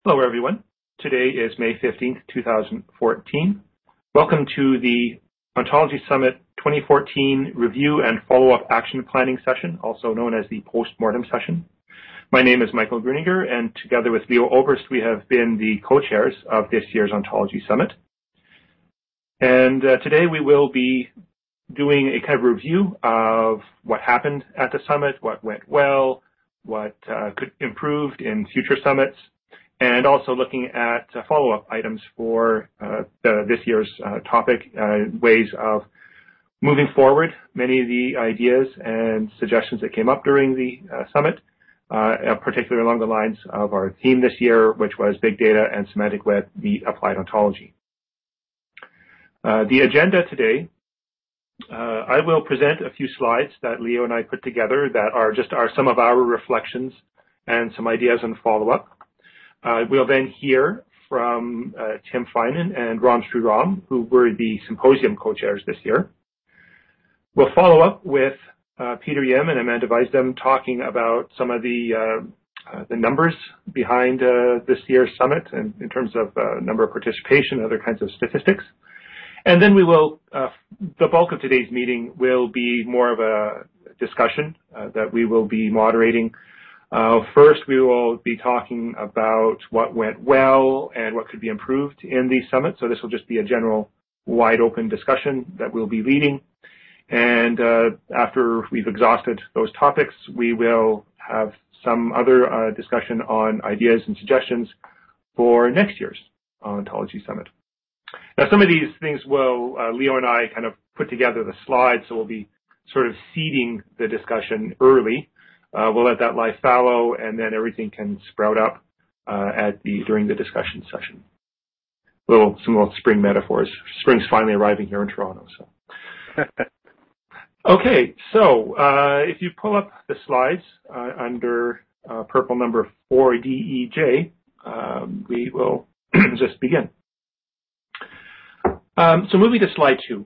Hello, everyone. Today is May 15th, 2014. Welcome to the Ontology Summit 2014 Review and Follow-up Action Planning Session, also known as the Post-Mortem Session. My name is Michael Gruninger, and together with Leo Oberst, we have been the co-chairs of this year's Ontology Summit. And today we will be doing a kind of review of what happened at the summit, what went well, what could be improved in future summits, and also looking at follow-up items for this year's topic, ways of moving forward many of the ideas and suggestions that came up during the summit, particularly along the lines of our theme this year, which was Big Data and Semantic Web meet Applied Ontology. The agenda today, I will present a few slides that Leo and I put together that are some of our reflections and some ideas on follow-up. We'll then hear from Tim Finan and Ram Sriram, who were the symposium co-chairs this year. We'll follow up with Peter Yim and Amanda Weisdom talking about some of the numbers behind this year's summit and in terms of number of participation and other kinds of statistics. And then we will, the bulk of today's meeting will be more of a discussion that we will be moderating. First, we will be talking about what went well and what could be improved in the summit. So this will just be a general wide open discussion that we'll be leading. And after we've exhausted those topics, we will have some other discussion on ideas and suggestions for next year's Ontology Summit. Now, some of these things will, Leo and I kind of put together the slides, so we'll be sort of seeding the discussion early. We'll let that lie fallow, and then everything can sprout up during the discussion session. Some little spring metaphors. Spring's finally arriving here in Toronto. So, okay. So if you pull up the slides under purple number 4DEJ, we will just begin. So moving to slide 2.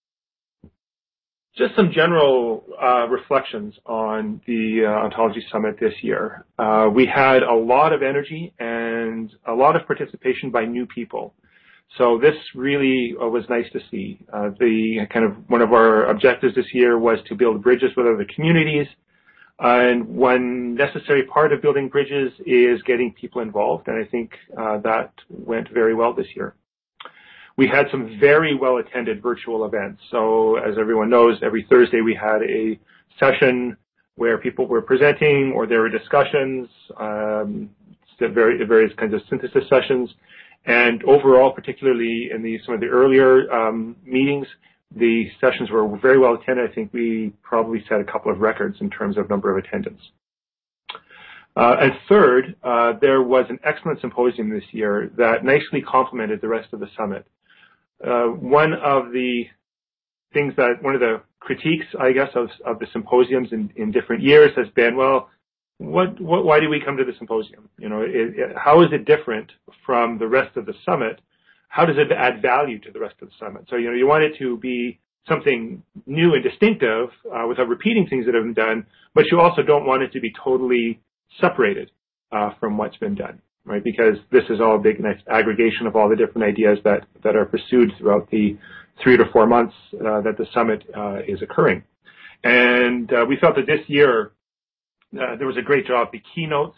Just some general reflections on the Ontology Summit this year. We had a lot of energy and a lot of participation by new people. So this really was nice to see. One of our objectives this year was to build bridges with other communities. And one necessary part of building bridges is getting people involved. And I think that went very well this year. We had some very well-attended virtual events. So as everyone knows, every Thursday we had a session where people were presenting or there were discussions, various kinds of synthesis sessions. And overall, particularly in some of the earlier meetings, the sessions were very well attended. I think we probably set a couple of records in terms of number of attendance. And third, there was an excellent symposium this year that nicely complemented the rest of the summit. One of the critiques, I guess, of the symposiums in different years has been, well, why do we come to the symposium? You know, how is it different from the rest of the summit? How does it add value to the rest of the summit? So, you want it to be something new and distinctive without repeating things that have been done, but you also don't want it to be totally separated from what's been done. Right, because this is all a big nice aggregation of all the different ideas that are pursued throughout the 3 to 4 months that the summit is occurring. And we felt that this year there was a great job. The keynotes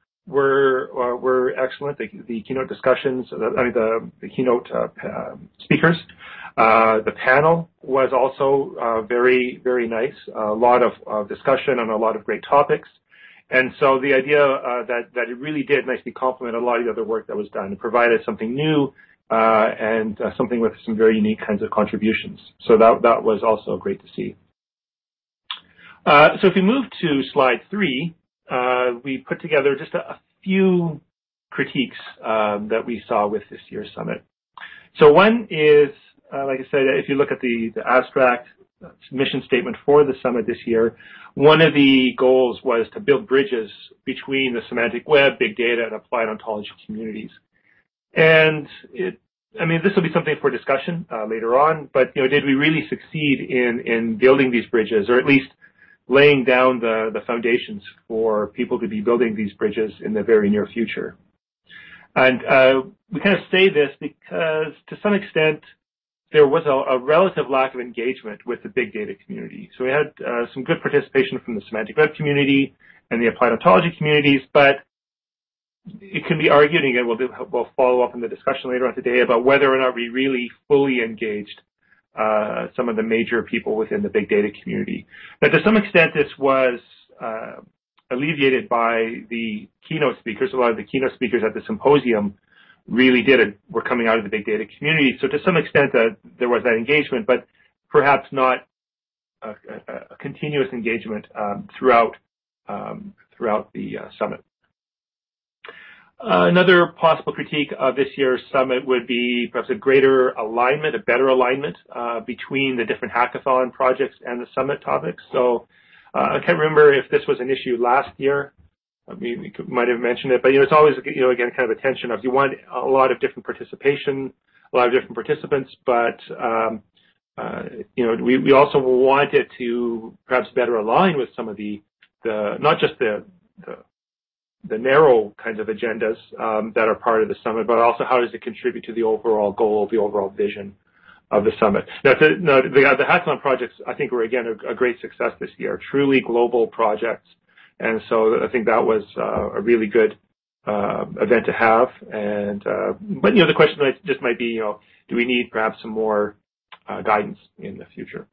were excellent. The keynote discussions, the keynote speakers. The panel was also very, very nice. A lot of discussion on a lot of great topics. And so the idea that it really did nicely complement a lot of the other work that was done. It provided something new and something with some very unique kinds of contributions. So that was also great to see. So if we move to slide 3, we put together just a few critiques that we saw with this year's summit. So one is, like I said, if you look at the abstract mission statement for the summit this year, one of the goals was to build bridges between the semantic web, big data, and applied ontology communities. And this will be something for discussion later on, but did we really succeed in building these bridges, or at least laying down the foundations for people to be building these bridges in the very near future? And we kind of say this because, to some extent, there was a relative lack of engagement with the big data community. So we had some good participation from the semantic web community and the applied ontology communities, but it can be argued, and again, we'll follow up in the discussion later on today about whether or not we really fully engaged some of the major people within the big data community. Now, to some extent, this was alleviated by the keynote speakers. A lot of the keynote speakers at the symposium really were coming out of the big data community. So to some extent, there was that engagement, but perhaps not a continuous engagement throughout the summit. Another possible critique of this year's summit would be perhaps a greater alignment, a better alignment between the different hackathon projects and the summit topics. So I can't remember if this was an issue last year. I mean, we might have mentioned it, but it's always, again, kind of a tension of you want a lot of different participation, a lot of different participants, but we also want it to perhaps better align with some of the not just the narrow kinds of agendas that are part of the summit, but also how does it contribute to the overall goal, the overall vision of the summit. Now, the hackathon projects, I think, were, again, a great success this year, truly global projects. And so I think that was a really good event to have. But the question just might be, do we need perhaps some more guidance in the future?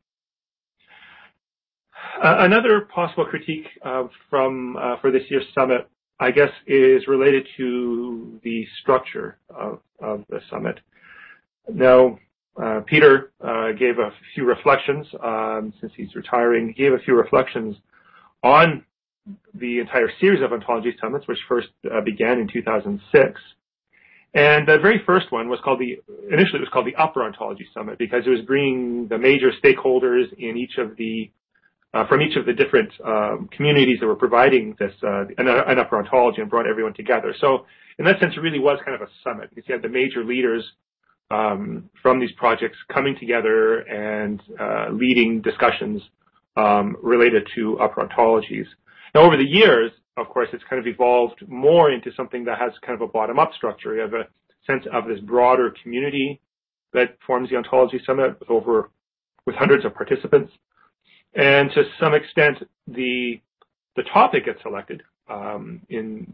Another possible critique for this year's summit, I guess, is related to the structure of the summit. Now, Peter gave a few reflections, since he's retiring. He gave a few reflections on the entire series of ontology summits, which first began in 2006. And the very first one was initially it was called the Upper Ontology Summit, because it was bringing the major stakeholders in from each of the different communities that were providing this an upper ontology, and brought everyone together. So in that sense, it really was kind of a summit, because you had the major leaders from these projects coming together and leading discussions related to upper ontologies. Now, over the years, of course, it's kind of evolved more into something that has kind of a bottom-up structure. You have a sense of this broader community that forms the Ontology Summit with hundreds of participants. And to some extent, the topic gets selected in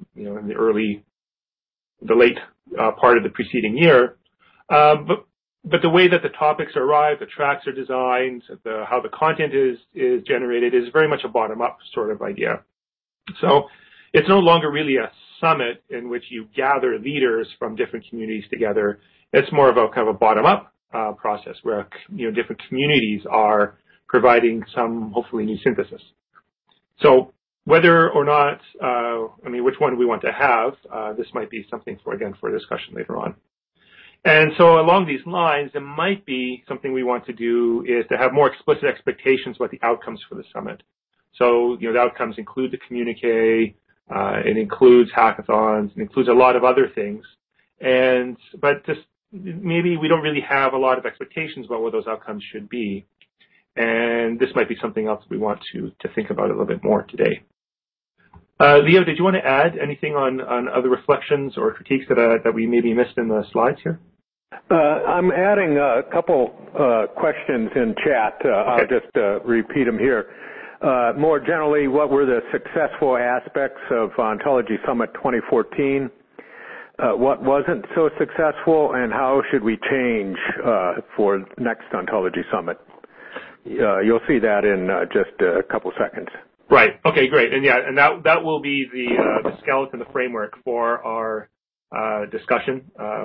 the late part of the preceding year. But the way that the topics arrive, the tracks are designed, how the content is generated is very much a bottom-up sort of idea. So it's no longer really a summit in which you gather leaders from different communities together. It's more of a kind of a bottom-up process where different communities are providing some hopefully new synthesis. So whether or not, which one we want to have, this might be something for discussion later on. And so along these lines, it might be something we want to do is to have more explicit expectations about the outcomes for the summit. So, the outcomes include the communique, it includes hackathons, it includes a lot of other things. But just maybe we don't really have a lot of expectations about what those outcomes should be. And this might be something else we want to think about a little bit more today. Leo, did you want to add anything on other reflections or critiques that we maybe missed in the slides here? I'm adding a couple questions in chat. Okay. I'll just repeat them here. More generally, what were the successful aspects of Ontology Summit 2014? What wasn't so successful, and how should we change for next Ontology Summit? You'll see that in just a couple seconds. Right. Okay, great. And that will be the skeleton, the framework for our discussion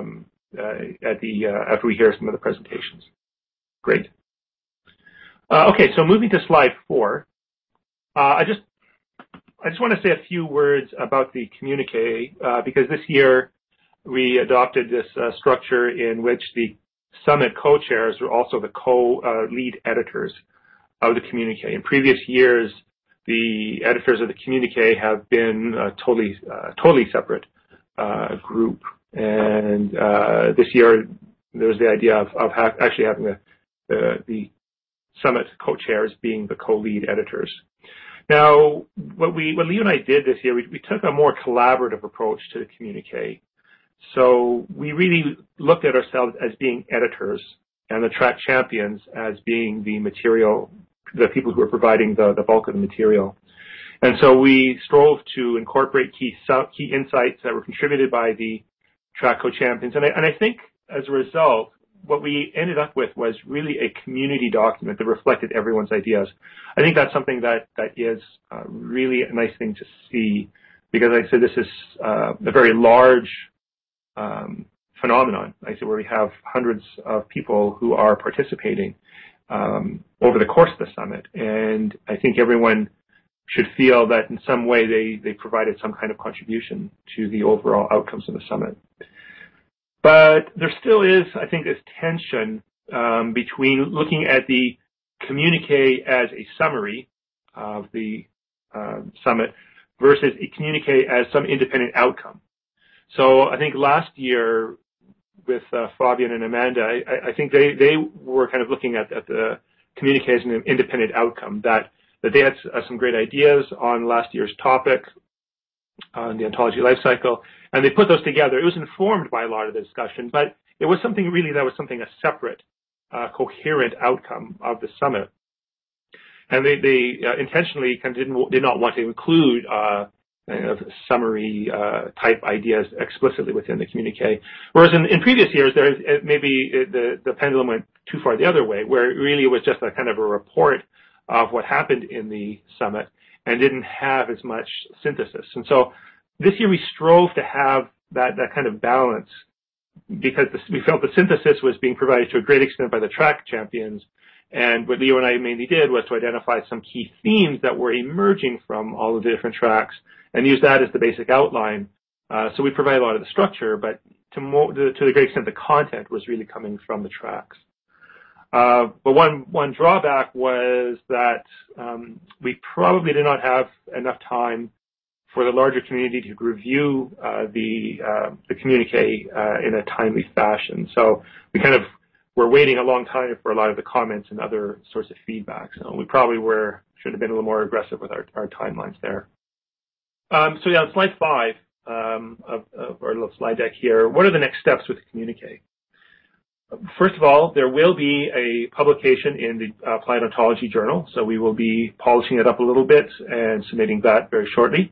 after we hear some of the presentations. Great. Okay, so moving to slide 4. I just want to say a few words about the communique, because this year we adopted this structure in which the summit co-chairs are also the co-lead editors of the communique. In previous years, the editors of the communique have been a totally separate group, and this year there's the idea of actually having the summit co-chairs being the co-lead editors. Now, what Leo and I did this year, we took a more collaborative approach to the communique. So we really looked at ourselves as being editors and the track champions as being the material, the people who are providing the bulk of the material. And so we strove to incorporate key insights that were contributed by the track co-champions. And I think as a result, what we ended up with was really a community document that reflected everyone's ideas. I think that's something that is really a nice thing to see, because like I said, this is a very large phenomenon, I said, where we have hundreds of people who are participating over the course of the summit. And I think everyone should feel that in some way they provided some kind of contribution to the overall outcomes of the summit. But there still is, I think, this tension between looking at the communique as a summary of the summit versus a communique as some independent outcome. So I think last year with Fabian and Amanda, I think they were kind of looking at the communique as an independent outcome, that they had some great ideas on last year's topic on the ontology life cycle, and they put those together. It was informed by a lot of the discussion, but it was something really that was something a separate, coherent outcome of the summit. And they intentionally kind of did not want to include summary type ideas explicitly within the communique. Whereas in previous years, maybe the pendulum went too far the other way, where it really was just a kind of a report of what happened in the summit and didn't have as much synthesis. And so this year we strove to have that kind of balance, because we felt the synthesis was being provided to a great extent by the track champions. And what Leo and I mainly did was to identify some key themes that were emerging from all of the different tracks and use that as the basic outline. So we provide a lot of the structure, but to the great extent, the content was really coming from the tracks. But one drawback was that we probably did not have enough time for the larger community to review the communique in a timely fashion. So we kind of were waiting a long time for a lot of the comments and other sorts of feedback. So we probably should have been a little more aggressive with our timelines there. So yeah, on slide 5 of our little slide deck here, what are the next steps with the communique? First of all, there will be a publication in the Applied Ontology Journal, so we will be polishing it up a little bit and submitting that very shortly.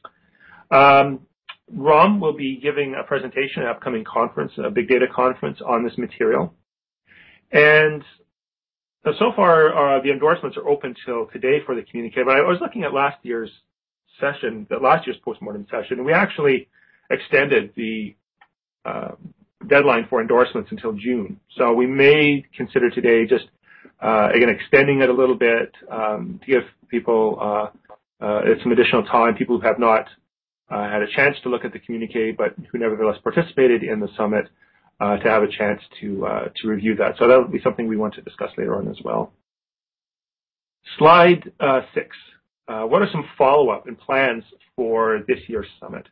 Rom will be giving a presentation at an upcoming conference, a big data conference, on this material. And so far, the endorsements are open till today for the communique, but I was looking at last year's postmortem session, and we actually extended the deadline for endorsements until June. So we may consider today just, again, extending it a little bit to give people some additional time, people who have not had a chance to look at the communique but who nevertheless participated in the summit, to have a chance to review that. So that will be something we want to discuss later on as well. Slide 6. What are some follow-up and plans for this year's summit?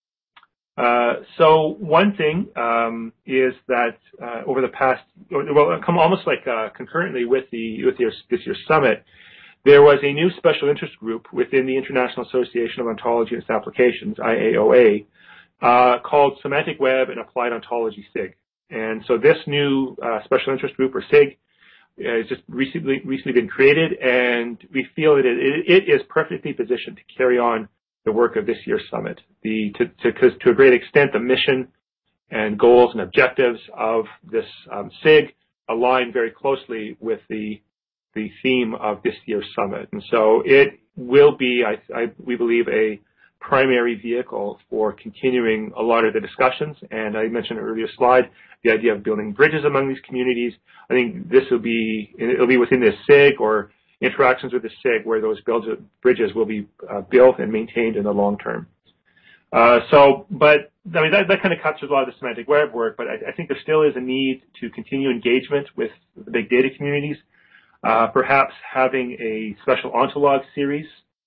So one thing is that over the past, almost like concurrently with this year's summit, there was a new special interest group within the International Association of Ontology and its Applications, IAOA, called Semantic Web and Applied Ontology, SIG. And so this new special interest group, or SIG, has just recently been created, and we feel that it is perfectly positioned to carry on the work of this year's summit. Because to a great extent, the mission and goals and objectives of this SIG align very closely with the theme of this year's summit. And so it will be, we believe, a primary vehicle for continuing a lot of the discussions. And I mentioned in an earlier slide the idea of building bridges among these communities. I think it'll be within this SIG or interactions with the SIG where those bridges will be built and maintained in the long term. But I mean, that kind of captures a lot of the semantic web work, but I think there still is a need to continue engagement with the big data communities, perhaps having a special ontolog series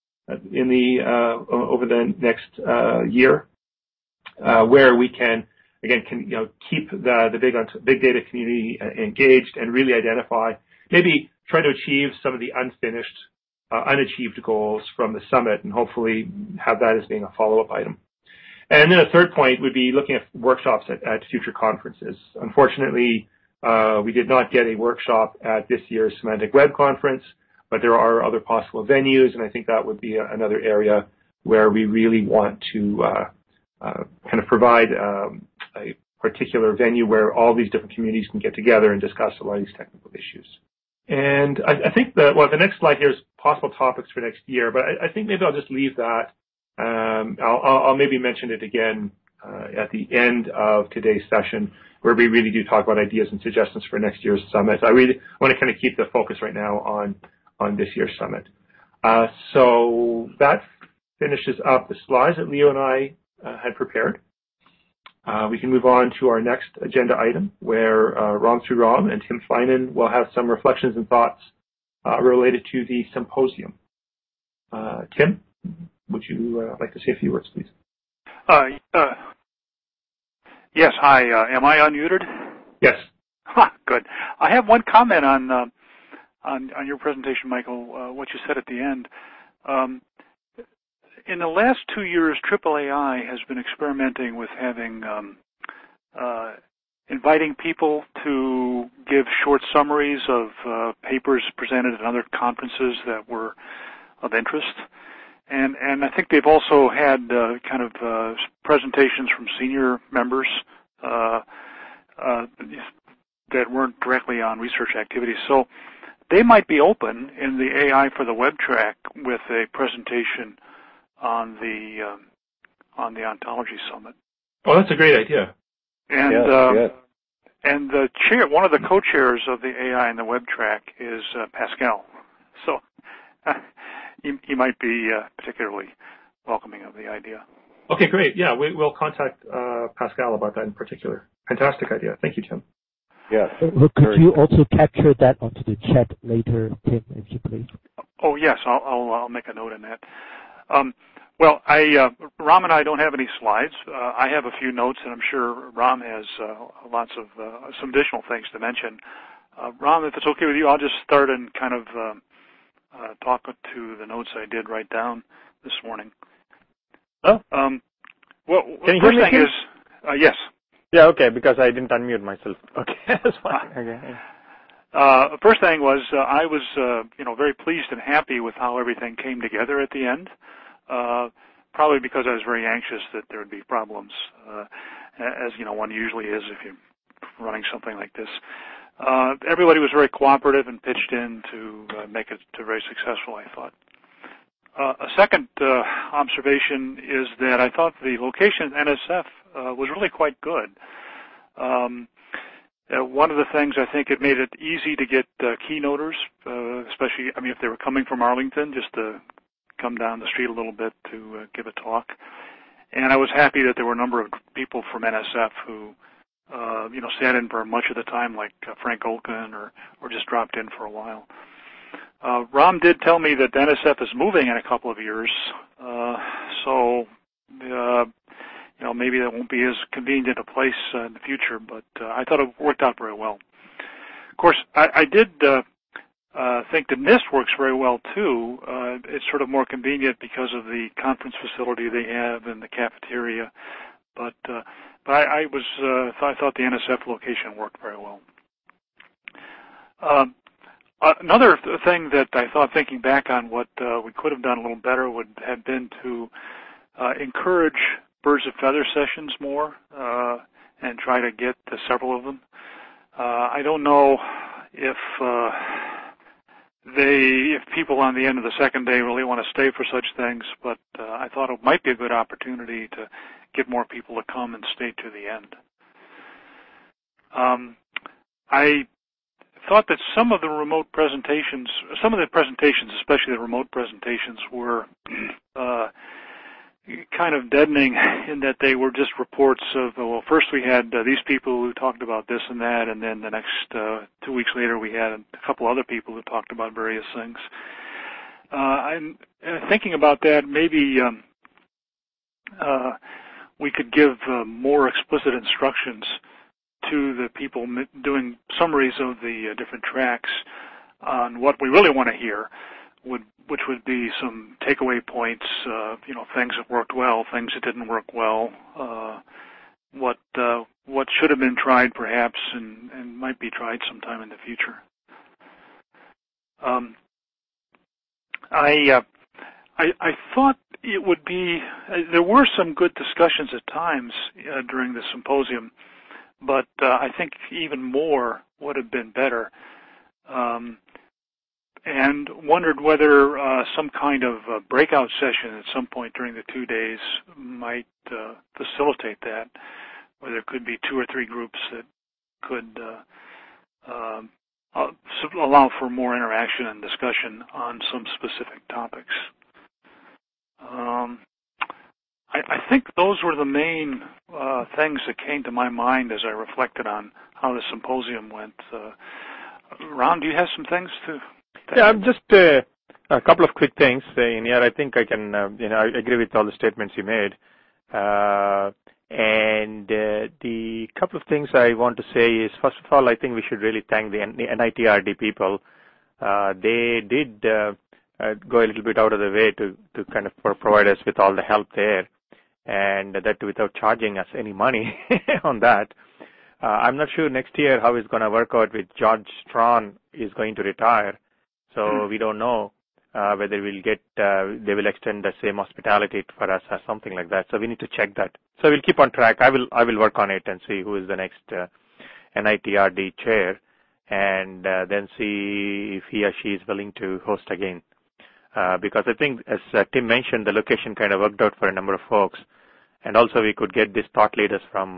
over the next year, where we can keep the big data community engaged and really identify, maybe try to achieve some of the unachieved goals from the summit, and hopefully have that as being a follow-up item. And then a third point would be looking at workshops at future conferences. Unfortunately, we did not get a workshop at this year's Semantic Web Conference, but there are other possible venues, and I think that would be another area where we really want to kind of provide a particular venue where all these different communities can get together and discuss a lot of these technical issues. And I think the next slide here is possible topics for next year, but I think maybe I'll just leave that. I'll maybe mention it again at the end of today's session, where we really do talk about ideas and suggestions for next year's summit. I really want to kind of keep the focus right now on this year's summit. So that finishes up the slides that Leo and I had prepared. We can move on to our next agenda item, where Ram Sriram and Tim Finan will have some reflections and thoughts related to the symposium. Tim, would you like to say a few words, please? Yes. Hi. Am I unmuted? Yes. Good. I have one comment on your presentation, Michael. What you said at the end. In the last 2 years, AAAI has been experimenting with having inviting people to give short summaries of papers presented at other conferences that were of interest. And I think they've also had kind of presentations from senior members that weren't directly on research activities. So they might be open in the AI for the web track with a presentation on the Ontology Summit. Oh, that's a great idea. And and the chair, one of the co-chairs of the AI and the web track is Pascal. So he might be particularly welcoming of the idea. Okay, great. Yeah, we'll contact Pascal about that in particular. Fantastic idea. Thank you, Tim. Yes. Could you also capture that onto the chat later, Tim, if you please? Oh, yes. I'll make a note in that. Well, Ram and I don't have any slides. I have a few notes, and I'm sure Ram has lots of some additional things to mention. Ram, if it's okay with you, I'll just start and kind of talk to the notes I did write down this morning. Oh. Well, can you first hear me? Thing is, yes. Yeah, okay, because I didn't unmute myself. Okay, that's fine. Okay. First thing was I was, very pleased and happy with how everything came together at the end. Probably because I was very anxious that there would be problems, as one usually is if you're running something like this. Everybody was very cooperative and pitched in to make it very successful, I thought. A second observation is that I thought the location at NSF was really quite good. One of the things, I think it made it easy to get keynoters, especially, if they were coming from Arlington, just to come down the street a little bit to give a talk. And I was happy that there were a number of people from NSF who, sat in for much of the time, like Frank Olkin, or just dropped in for a while. Ram did tell me that NSF is moving in a couple of years, so maybe that won't be as convenient a place in the future, but I thought it worked out very well. Of course, I did think the NIST works very well, too. It's sort of more convenient because of the conference facility they have and the cafeteria, but I thought the NSF location worked very well. Another thing that I thought, thinking back on what we could have done a little better, would have been to encourage birds of feather sessions more and try to get to several of them. I don't know if people on the end of the second day really want to stay for such things, but I thought it might be a good opportunity to get more people to come and stay to the end. I thought that some of the presentations, especially the remote presentations, were kind of deadening in that they were just reports of, first we had these people who talked about this and that, and then the next 2 weeks later we had a couple other people who talked about various things. I'm thinking about that, maybe we could give more explicit instructions to the people doing summaries of the different tracks on what we really want to hear, which would be some takeaway points, things that worked well, things that didn't work well, what should have been tried perhaps and might be tried sometime in the future. I thought it would be, there were some good discussions at times during the symposium, but I think even more would have been better. And wondered whether some kind of breakout session at some point during the 2 days might facilitate that, where there could be 2 or 3 groups that could allow for more interaction and discussion on some specific topics. I think those were the main things that came to my mind as I reflected on how the symposium went. Ron, do you have some things to? Yeah, I'm just a couple of quick things in here. I think I can, I agree with all the statements you made. And the couple of things I want to say is, first of all, I think we should really thank the NITRD people. They did go a little bit out of the way to kind of provide us with all the help there, and that without charging us any money on that. I'm not sure next year how it's going to work out with George Strawn is going to retire. So we don't know whether we'll get, they will extend the same hospitality for us or something like that. So we need to check that. So we'll keep on track. I will work on it and see who is the next NITRD chair, and then see if he or she is willing to host again. Because I think, as Tim mentioned, the location kind of worked out for a number of folks. And also we could get these thought leaders from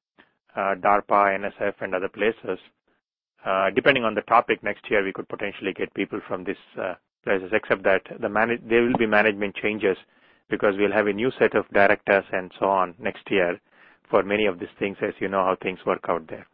DARPA, NSF, and other places. Depending on the topic next year, we could potentially get people from these places, except that there will be management changes because we'll have a new set of directors and so on next year for many of these things, as you know how things work out there.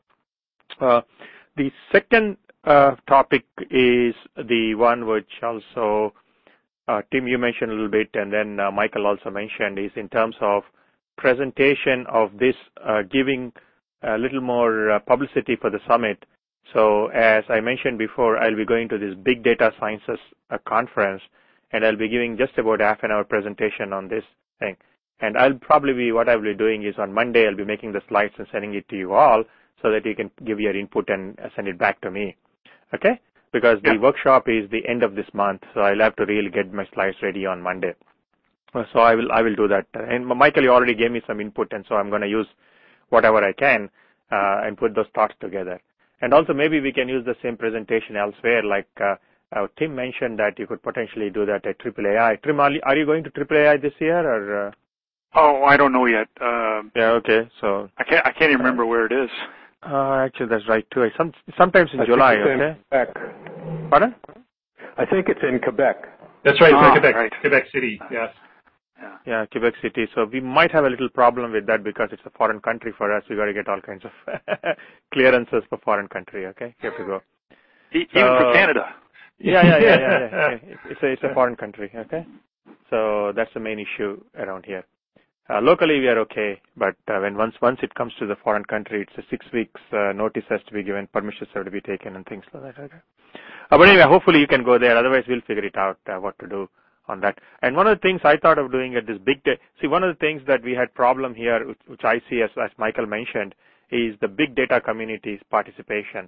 The second topic is the one which also Tim, you mentioned a little bit, and then Michael also mentioned, is in terms of presentation of this, giving a little more publicity for the summit. So as I mentioned before, I'll be going to this Big Data Sciences conference, and I'll be giving just about half an hour presentation on this thing. And what I'll be doing is on Monday, I'll be making the slides and sending it to you all so that you can give your input and send it back to me. Okay? Because the workshop is the end of this month, so I'll have to really get my slides ready on Monday. So I will do that. And Michael, you already gave me some input, and so I'm going to use whatever I can and put those thoughts together. And also maybe we can use the same presentation elsewhere, like Tim mentioned that you could potentially do that at AAAI. Tim, are you going to AAAI this year, or? Oh, I don't know yet. Yeah, okay. So I can't even remember where it is. Actually, that's right too. Sometimes in July. Okay. Quebec. Pardon? I think it's in Quebec. That's right. It's Quebec. Right. Quebec City. Yes. Yeah, Quebec City. So we might have a little problem with that because it's a foreign country for us. We got to get all kinds of clearances for foreign country. Okay, you have to go. Even for Canada. Yeah. It's a foreign country. Okay, so that's the main issue around here. Locally we are okay, but once it comes to the foreign country, it's a 6 weeks notice has to be given, permissions have to be taken, and things like that. Okay. But anyway, hopefully you can go there. Otherwise, we'll figure it out what to do on that. And one of the things I thought of doing at this one of the things that we had problem here, which I see as Michael mentioned, is the big data community's participation.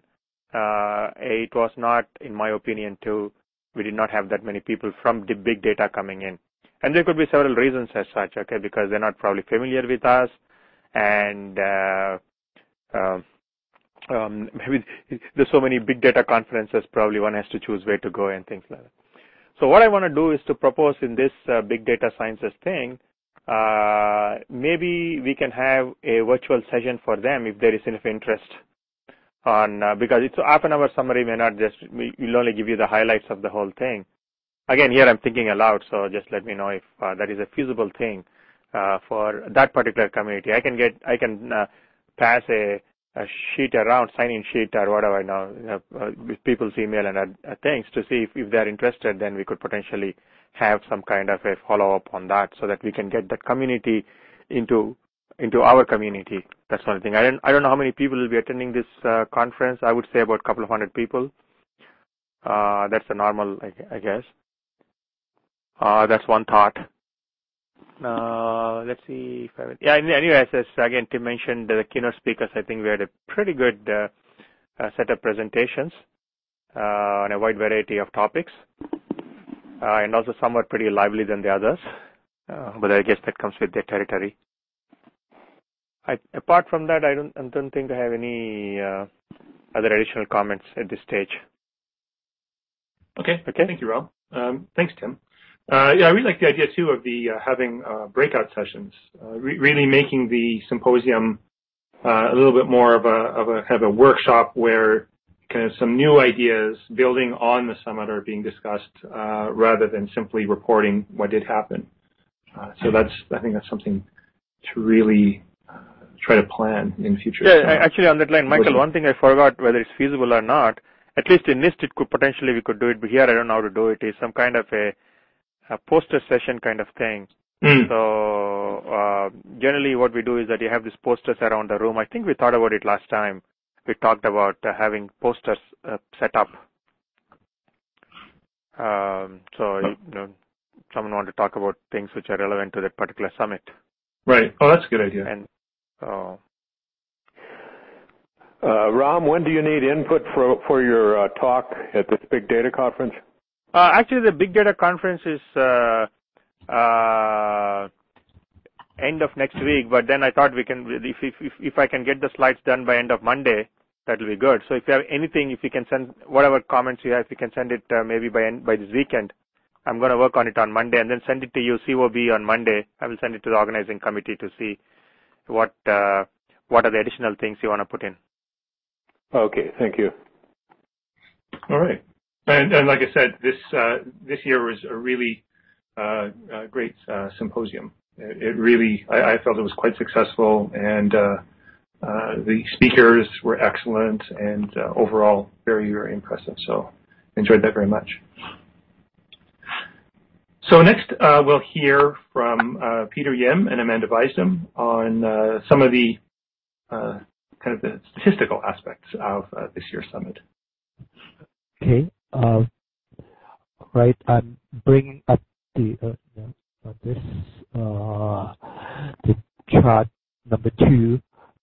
It was not, in my opinion, we did not have that many people from the big data coming in. And there could be several reasons as such, okay, because they're not probably familiar with us, and maybe there's so many big data conferences, probably one has to choose where to go and things like that. So what I want to do is to propose in this big data sciences thing, maybe we can have a virtual session for them if there is enough interest on, because it's a half an hour summary may not just, we'll only give you the highlights of the whole thing. Again, here I'm thinking aloud, so just let me know if that is a feasible thing for that particular community. I can pass a sheet around, sign-in sheet or whatever now, with people's email and things to see if they're interested. Then we could potentially have some kind of a follow-up on that, so that we can get that community into our community. That's one thing. I don't know how many people will be attending this conference. I would say about a couple of hundred people. That's the normal, I guess. That's one thought. Let's see if anyway, as again, Tim mentioned the keynote speakers, I think we had a pretty good set of presentations on a wide variety of topics. And also some were pretty lively than the others. But I guess that comes with their territory. Apart from that, I don't think I have any other additional comments at this stage. Okay. Thank you, Rob. Thanks, Tim. I really like the idea too of the having breakout sessions, really making the symposium a little bit more of a workshop where kind of some new ideas building on the summit are being discussed rather than simply reporting what did happen. So I think that's something to really try to plan in future. Yeah, actually on that line, Michael, one thing I forgot, whether it's feasible or not, at least in NIST it could potentially we could do it, but here I don't know how to do it, is some kind of a poster session kind of thing. So generally what we do is that you have these posters around the room. I think we thought about it last time. We talked about having posters set up. So someone want to talk about things which are relevant to that particular summit. Right. Oh, that's a good idea. And Ram, when do you need input for your talk at this big data conference? Actually, the big data conference is end of next week. But then I thought we can, if I can get the slides done by end of Monday, that will be good. So if you have anything, if you can send whatever comments you have, if you can send it maybe by this weekend. I'm going to work on it on Monday and then send it to you, COB, on Monday. I will send it to the organizing committee to see what are the additional things you want to put in. Okay, thank you. All right. And like I said, this year was a really great symposium. It really, I felt it was quite successful, and the speakers were excellent, and overall very, very impressive. So enjoyed that very much. So next, we'll hear from Peter Yim and Amanda Weisdom on some of the kind of the statistical aspects of this year's summit. Okay. Right. I'm bringing up the chart number 2.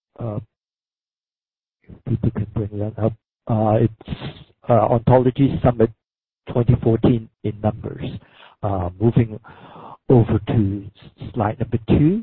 If people can bring that up. It's Ontology Summit 2014 in numbers. Moving over to slide number 2.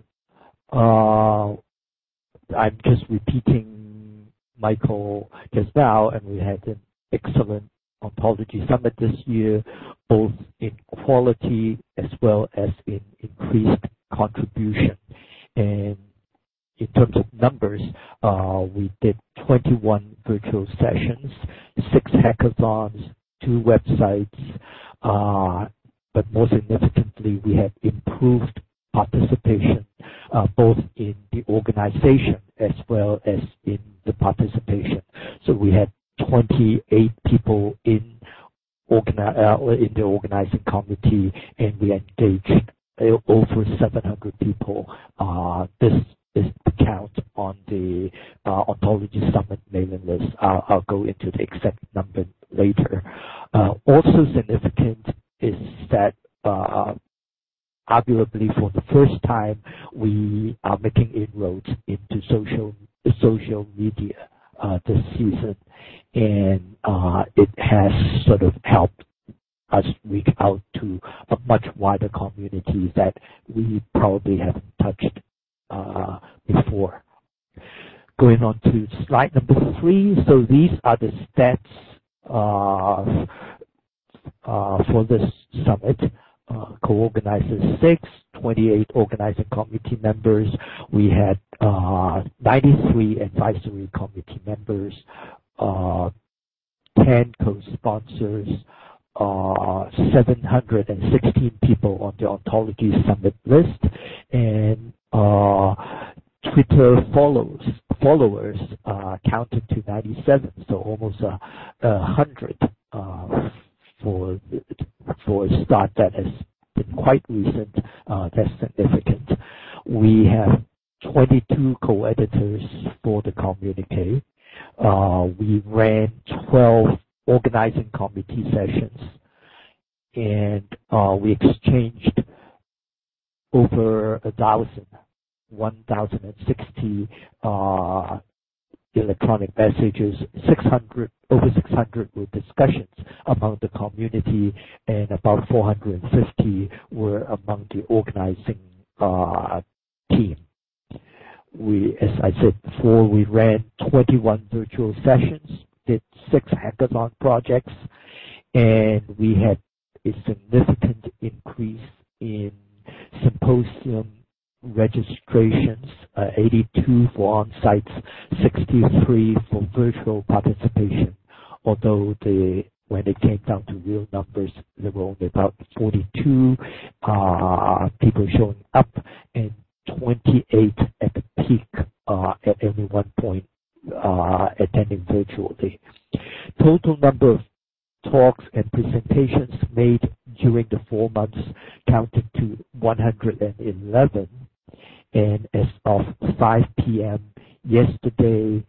I'm just repeating Michael just now, and we had an excellent Ontology Summit this year, both in quality as well as in increased contribution. And in terms of numbers, we did 21 virtual sessions, 6 hackathons, 2 websites, but more significantly, we had improved participation, both in the organization as well as in the participation. So we had 28 people in the organizing committee, and we engaged over 700 people. This is the count on the Ontology Summit mailing list. I'll go into the exact number later. Also significant is that arguably for the first time we are making inroads into social media this season, and it has sort of helped us reach out to a much wider community that we probably haven't touched before. Going on to slide number 3. So these are the stats for this summit. Co-organizers 6, 28 organizing committee members. We had 93 advisory committee members, 10 co-sponsors, 716 people on the Ontology Summit list, and Twitter followers counted to 97, so almost 100 for a start that has been quite recent. That's significant. We have 22 co-editors for the communique. We ran 12 organizing committee sessions, and we exchanged over 1,060 electronic messages. Over 600 were discussions among the community, and about 450 were among the organizing team. As I said before, we ran 21 virtual sessions, did 6 hackathon projects, and we had a significant increase in symposium registrations, 82 for on-sites, 63 for virtual participation. Although when it came down to real numbers, there were only about 42 people showing up and 28 at the peak at any one point attending virtually. Total number of talks and presentations made during the 4 months counted to 111, and as of 5 p.m. yesterday,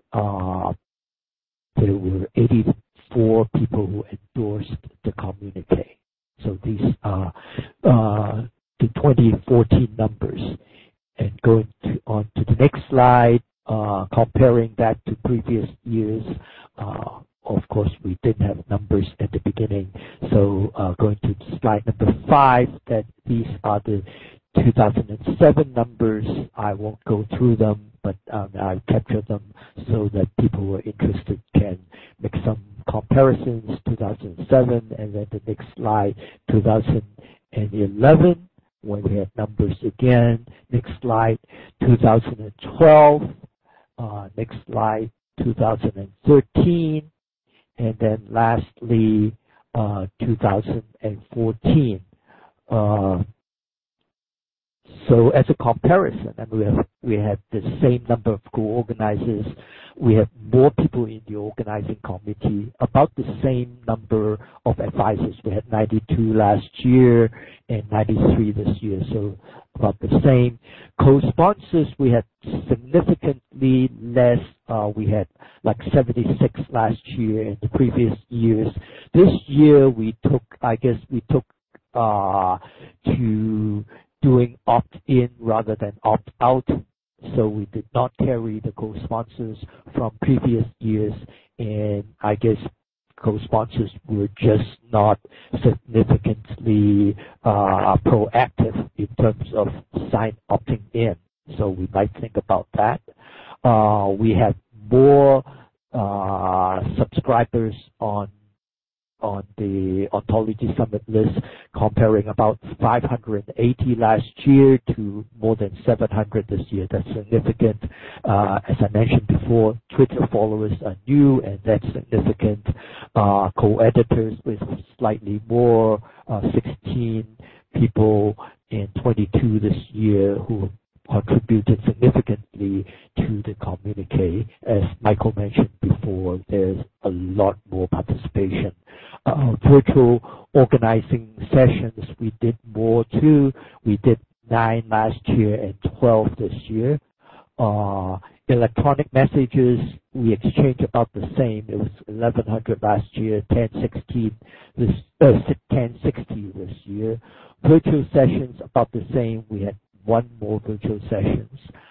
there were 84 people who endorsed the communique. So these are the 2014 numbers. And going on to the next slide, comparing that to previous years, of course, we didn't have numbers at the beginning. So going to slide number 5, that these are the 2007 numbers. I won't go through them, but I captured them so that people who are interested can make some comparisons. 2007, and then the next slide, 2011, when we had numbers again. Next slide, 2012. Next slide, 2013. And then lastly, 2014. So as a comparison, and we have the same number of co-organizers. We have more people in the organizing committee, about the same number of advisors. We had 92 last year and 93 this year, so about the same. Co-sponsors, we had significantly less. We had like 76 last year and the previous years. This year we took to doing opt-in rather than opt-out. So we did not carry the co-sponsors from previous years, and I guess co-sponsors were just not significantly proactive in terms of opting in. So we might think about that. We have more subscribers on the Ontology Summit list, comparing about 580 last year to more than 700 this year. That's significant. As I mentioned before, Twitter followers are new, and that's significant. Co-editors with slightly more, 16 people and 22 this year who contributed significantly to the communique. As Michael mentioned before, there's a lot more participation. Virtual organizing sessions, we did more too. We did 9 last year and 12 this year. Electronic messages, we exchanged about the same. It was 1,100 last year, 1060 this year. Virtual sessions, about the same. We had one more virtual session.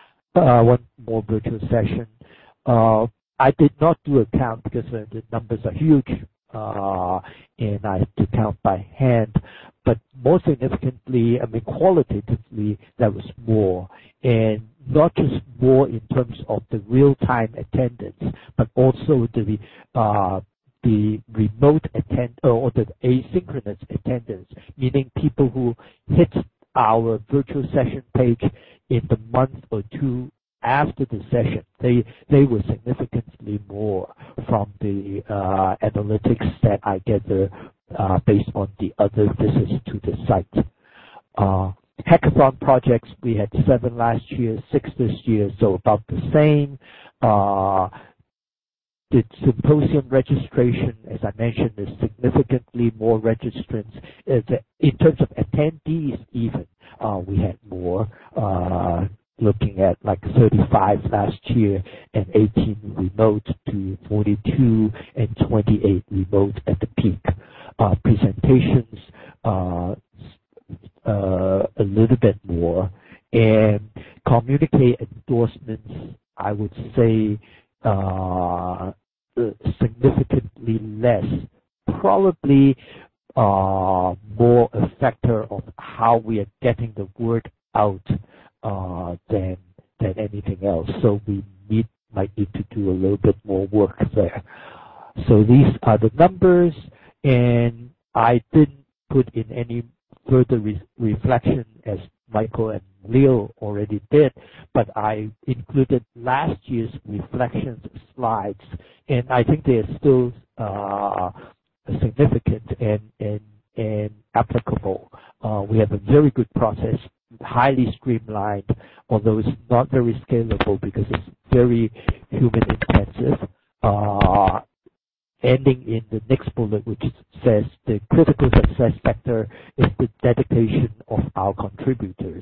I did not do a count because the numbers are huge, and I have to count by hand. But more significantly, qualitatively, that was more, and not just more in terms of the real-time attendance, but also the remote or the asynchronous attendance, meaning people who hit our virtual session page in the month or two after the session. They were significantly more from the analytics that I gather based on the other visits to the site. Hackathon projects, we had 7 last year, 6 this year, so about the same. The symposium registration, as I mentioned, is significantly more registrants. In terms of attendees even, we had more, looking at like 35 last year and 18 remote to 42 and 28 remote at the peak. presentations a little bit more, and communicate endorsements, I would say, significantly less. Probably more a factor of how we are getting the word out than anything else. So we might need to do a little bit more work there. So these are the numbers, and I didn't put in any further reflection as Michael and Leo already did, but I included last year's reflections slides, and I think they are still significant and applicable. We have a very good process, highly streamlined, although it's not very scalable because it's very human intensive. Ending in the next bullet, which says the critical success factor is the dedication of our contributors,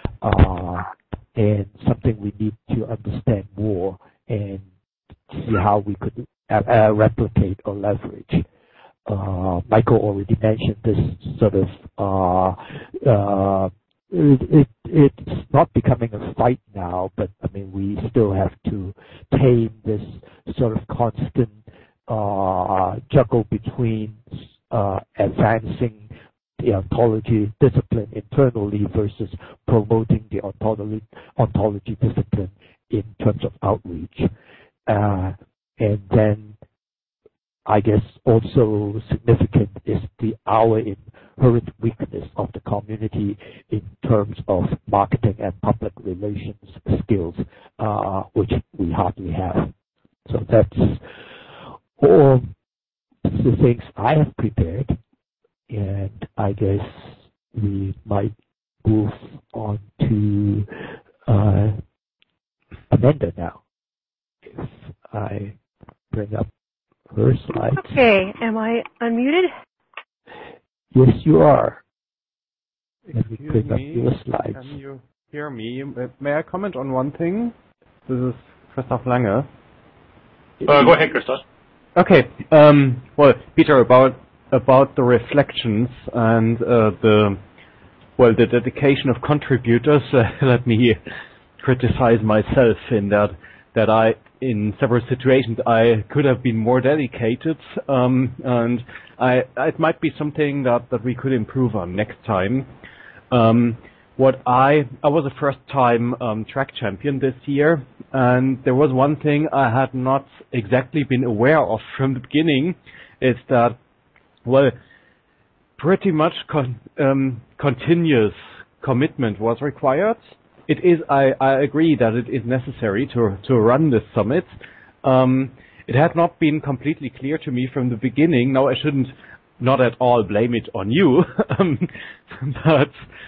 and something we need to understand more and see how we could replicate or leverage. Michael already mentioned this sort of, it's not becoming a fight now, but I mean, we still have to tame this sort of constant juggle between advancing the ontology discipline internally versus promoting the ontology discipline in terms of outreach. And then I guess also significant is our inherent weakness of the community in terms of marketing and public relations skills, which we hardly have. So that's all the things I have prepared, and I guess we might move on to Amanda now. If I bring up her slides. Okay, am I unmuted? Yes, you are. Let me bring up your slides. Can you hear me? May I comment on one thing? This is Christoph Lange. Go ahead, Christoph. Okay. Well, Peter, about the reflections and the dedication of contributors. Let me criticize myself in that I, in several situations, I could have been more dedicated, and it might be something that we could improve on next time. I was a first-time track champion this year, and there was one thing I had not exactly been aware of from the beginning, is that, well, pretty much continuous commitment was required. It is, I agree that it is necessary to run this summit. It had not been completely clear to me from the beginning. Now, I shouldn't not at all blame it on you, but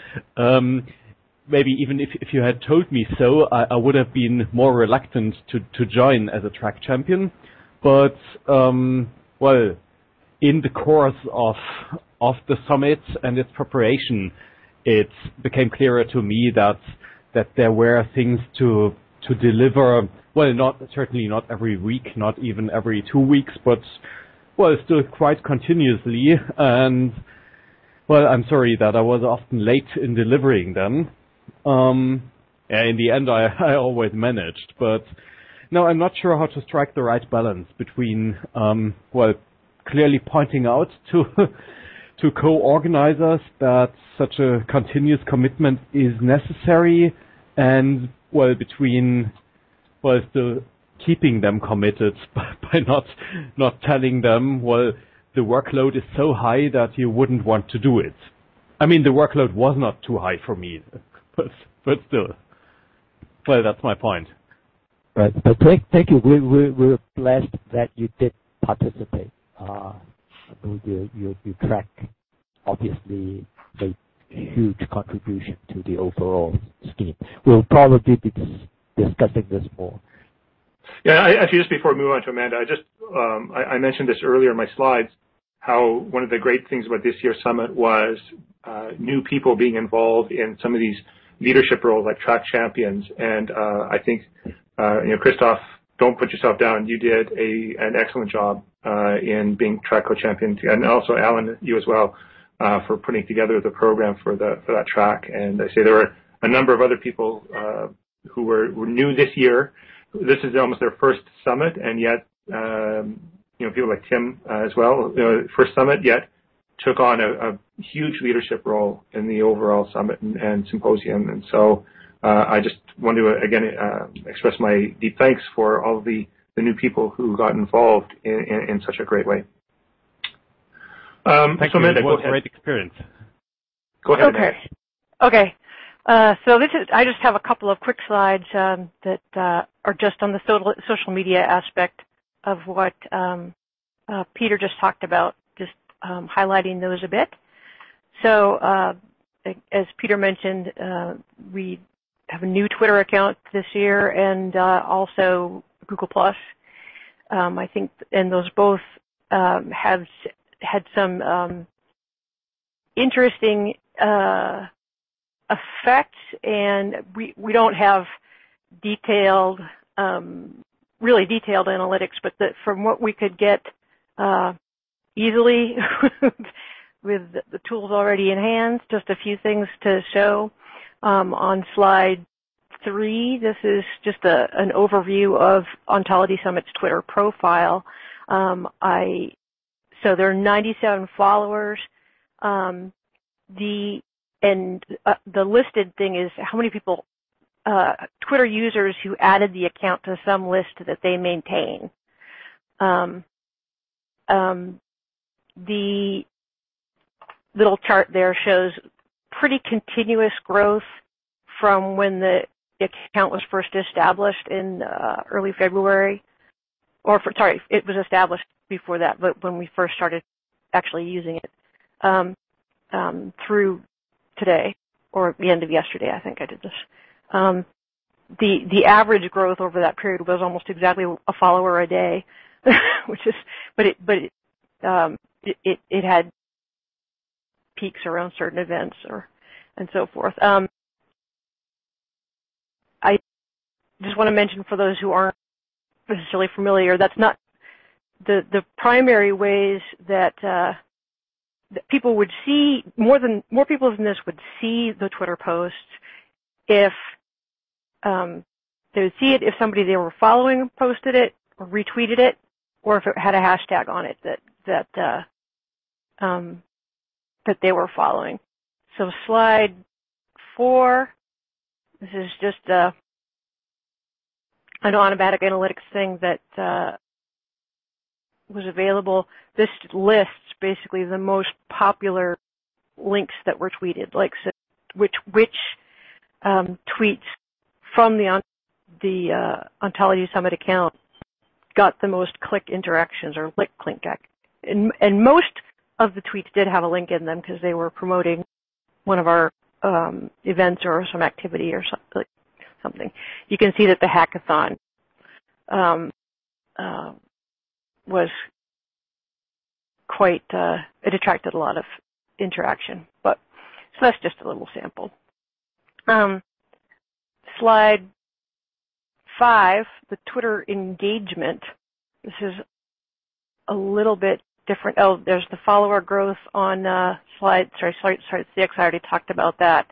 maybe even if you had told me so, I would have been more reluctant to join as a track champion. But, well, in the course of the summit and its preparation, it became clearer to me that there were things to deliver. Well, certainly not every week, not even every 2 weeks, but well, still quite continuously. And well, I'm sorry that I was often late in delivering them. In the end, I always managed, but no, I'm not sure how to strike the right balance between well, clearly pointing out to co-organizers that such a continuous commitment is necessary, and well, between well, still keeping them committed by not telling them, well, the workload is so high that you wouldn't want to do it. I mean, the workload was not too high for me, but still. Well, that's my point. Right, but thank you. We're blessed that you did participate. Your track obviously made a huge contribution to the overall scheme. We'll probably be discussing this more. Yeah, actually, just before we move on to Amanda, I mentioned this earlier in my slides, how one of the great things about this year's summit was new people being involved in some of these leadership roles like track champions. And I think, Christoph don't put yourself down. You did an excellent job in being track co-champion, and also Alan, you as well, for putting together the program for that track. And I say there were a number of other people who were new this year. This is almost their first summit, and yet people like Tim as well, first summit, yet took on a huge leadership role in the overall summit and symposium. And so I just want to again express my deep thanks for all of the new people who got involved in such a great way. Thank you. Amanda, it was a great experience. Go ahead. Okay. So I just have a couple of quick slides that are just on the social media aspect of what Peter just talked about, just highlighting those a bit. So as Peter mentioned, we have a new Twitter account this year and also Google+. I think, and those both have had some interesting effects, and we don't have really detailed analytics, but from what we could get easily with the tools already in hand, just a few things to show. On slide 3, this is just an overview of Ontology Summit's Twitter profile. So there are 97 followers. The listed thing is how many people, Twitter users who added the account to some list that they maintain. The little chart there shows pretty continuous growth from when the account was first established in early February. It was established before that, but when we first started actually using it through today, or the end of yesterday, I think I did this. The average growth over that period was almost exactly a follower a day, which is, but it had peaks around certain events and so forth. I just want to mention for those who aren't necessarily familiar, that's not the primary ways that people would see, more people than this would see the Twitter posts if they would see it if somebody they were following posted it or retweeted it, or if it had a hashtag on it that they were following. So slide 4, this is just an automatic analytics thing that was available. This lists basically the most popular links that were tweeted, like so which tweets from the Ontology Summit account got the most click interactions or link. And most of the tweets did have a link in them because they were promoting one of our events or some activity or something. You can see that the hackathon was quite, it attracted a lot of interaction. So that's just a little sample. Slide 5, the Twitter engagement. This is a little bit different. Oh, there's the follower growth on slide 6. I already talked about that.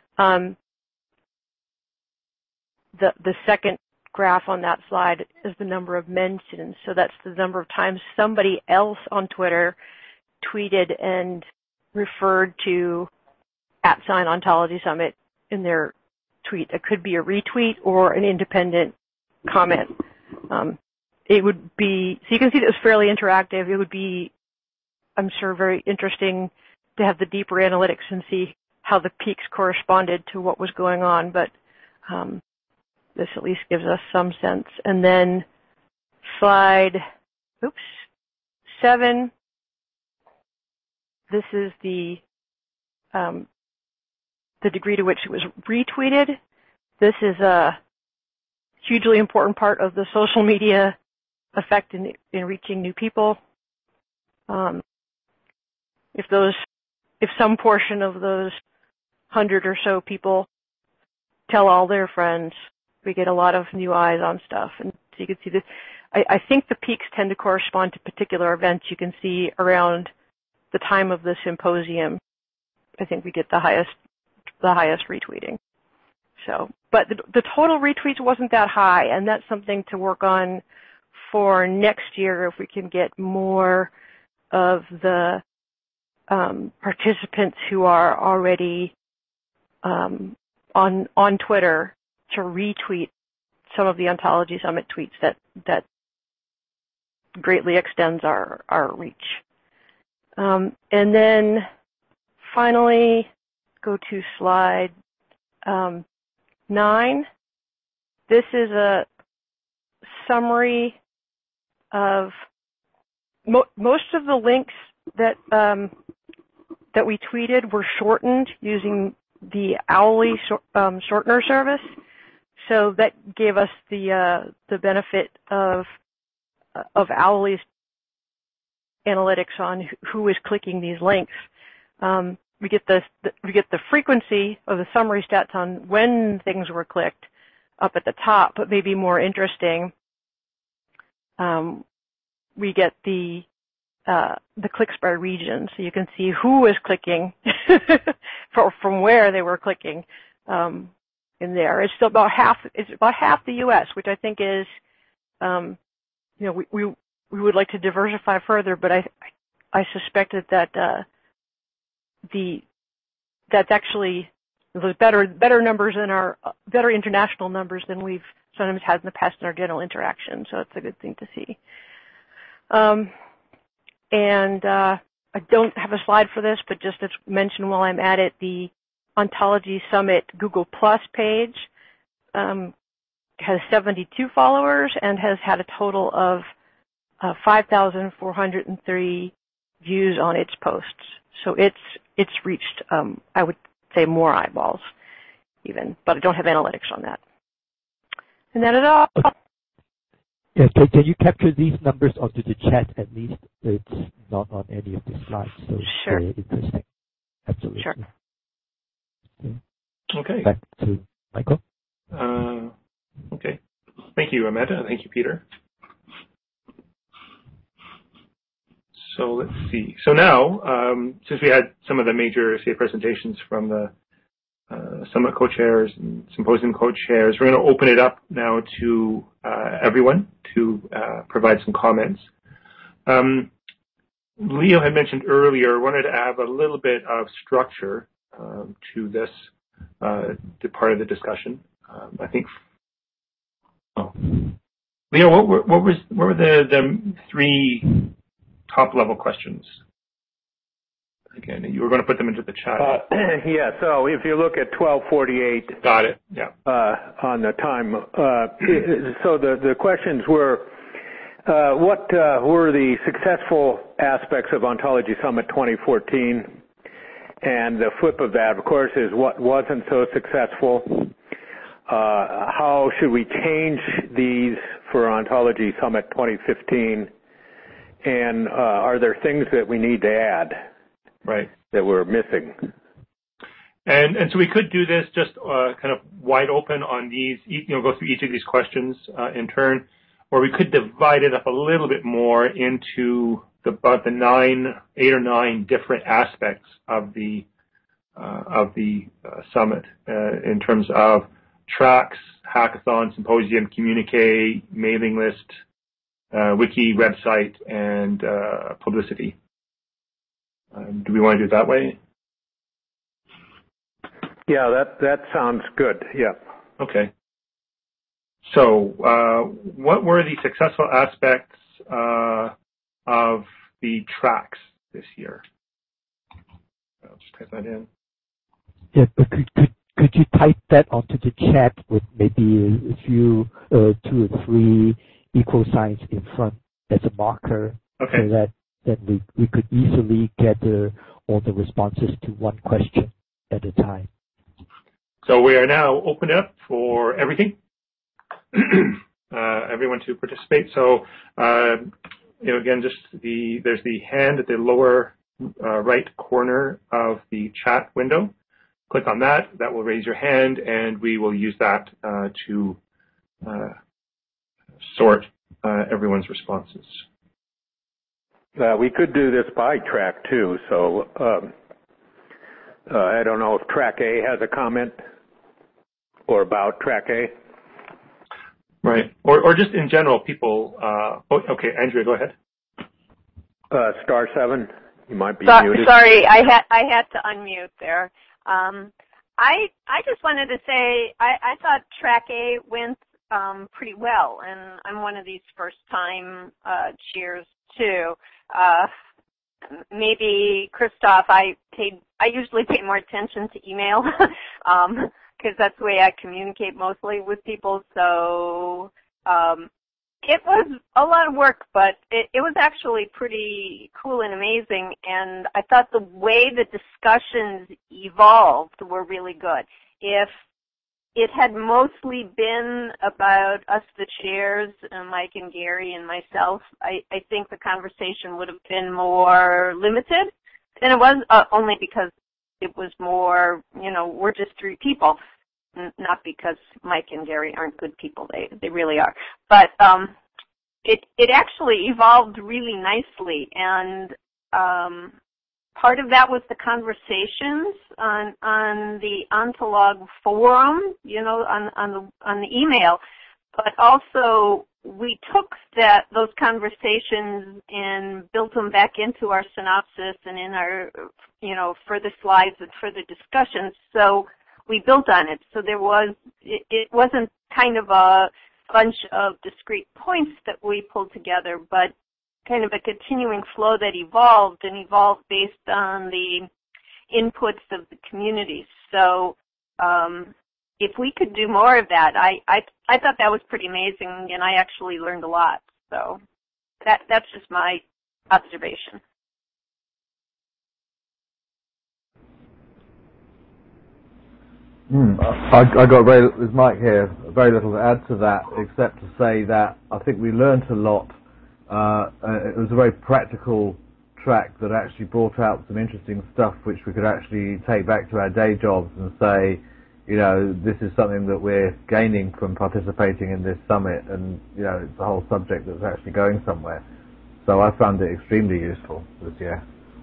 The second graph on that slide is the number of mentions. So that's the number of times somebody else on Twitter tweeted and referred to @Ontology Summit in their tweet. It could be a retweet or an independent comment. It would be, so you can see that it was fairly interactive. It would be, I'm sure, very interesting to have the deeper analytics and see how the peaks corresponded to what was going on, but this at least gives us some sense. And then slide 7, this is the degree to which it was retweeted. This is a hugely important part of the social media effect in reaching new people. If some portion of those 100 or so people tell all their friends, we get a lot of new eyes on stuff. And So you can see this. I think the peaks tend to correspond to particular events. You can see around the time of the symposium, I think we get the highest retweeting. So, but the total retweets wasn't that high, and that's something to work on for next year if we can get more of the participants who are already on Twitter to retweet some of the Ontology Summit tweets that greatly extends our reach. And then finally, go to slide 9. This is a summary of most of the links that we tweeted were shortened using the Owly shortener service. So that gave us the benefit of Owly's analytics on who is clicking these links. We get the frequency of the summary stats on when things were clicked up at the top, but maybe more interesting, we get the clicks by region, so you can see who is clicking from where they were clicking in there. It's still about half. It's about half the U.S., which I think is, we would like to diversify further, but I suspected that that's actually those better numbers in our better international numbers than we've sometimes had in the past in our general interaction. So it's a good thing to see. And I don't have a slide for this, but just to mention while I'm at it, the Ontology Summit Google Plus page has 72 followers and has had a total of 5,403 views on its posts. So it's reached, I would say, more eyeballs even, but I don't have analytics on that. And that is all. Yeah, can you capture these numbers onto the chat at least? It's not on any of the slides, so it's sure. Very interesting. Absolutely. Sure. Okay. Back to Michael. Okay. Thank you, Amanda. Thank you, Peter. So let's see. So now, since we had some of the major presentations from the Summit co-chairs and Symposium co-chairs, we're going to open it up now to everyone to provide some comments. Leo had mentioned earlier, wanted to add a little bit of structure to this part of the discussion. I think. Oh, Leo, what were the 3 top-level questions? Again, you were going to put them into the chat. Yeah, so if you look at 1248. Got it, yeah. On the time. So the questions were, what were the successful aspects of Ontology Summit 2014? And the flip of that, of course, is what wasn't so successful. How should we change these for Ontology Summit 2015? And are there things that we need to add? Right. That we're missing. And so we could do this just kind of wide open on these, go through each of these questions in turn, or we could divide it up a little bit more into about the 8 or 9 different aspects of the summit in terms of tracks, hackathon, symposium, communique, mailing list, wiki, website, and publicity. Do we want to do it that way? Yeah, that sounds good. Yeah. Okay. So, what were the successful aspects of the tracks this year? I'll just type that in. Yeah, but could you type that onto the chat with maybe a few 2 or 3 equal signs in front as a marker, okay, so that then we could easily gather all the responses to one question at a time. So we are now open up for everything, everyone to participate. So, again, there's the hand at the lower right corner of the chat window. Click on that. That will raise your hand, and we will use that to sort everyone's responses. We could do this by track too, so I don't know if track A has a comment or about track A. Right, or just in general, people. Okay, Andrea, go ahead. Star 7, you might be muted. Sorry, I had to unmute there. I just wanted to say I thought track A went pretty well, and I'm one of these first-time cheers too. Maybe Christoph, I usually pay more attention to email because that's the way I communicate mostly with people. So it was a lot of work, but it was actually pretty cool and amazing. And I thought the way the discussions evolved were really good. If it had mostly been about us, the chairs, Mike and Gary and myself, I think the conversation would have been more limited than it was, only because it was more, we're just three people, not because Mike and Gary aren't good people. They really are. But it actually evolved really nicely, and part of that was the conversations on the Ontolog forum, on the email, but also we took those conversations and built them back into our synopsis and in our, further slides and further discussions. So we built on it. So it wasn't kind of a bunch of discrete points that we pulled together, but kind of a continuing flow that evolved based on the inputs of the community. So if we could do more of that, I thought that was pretty amazing, and I actually learned a lot. So that's just my observation. I got there's Mike here, very little to add to that, except to say that I think we learned a lot. It was a very practical track that actually brought out some interesting stuff which we could actually take back to our day jobs and say, this is something that we're gaining from participating in this summit, and, it's a whole subject that's actually going somewhere. So I found it extremely useful this year.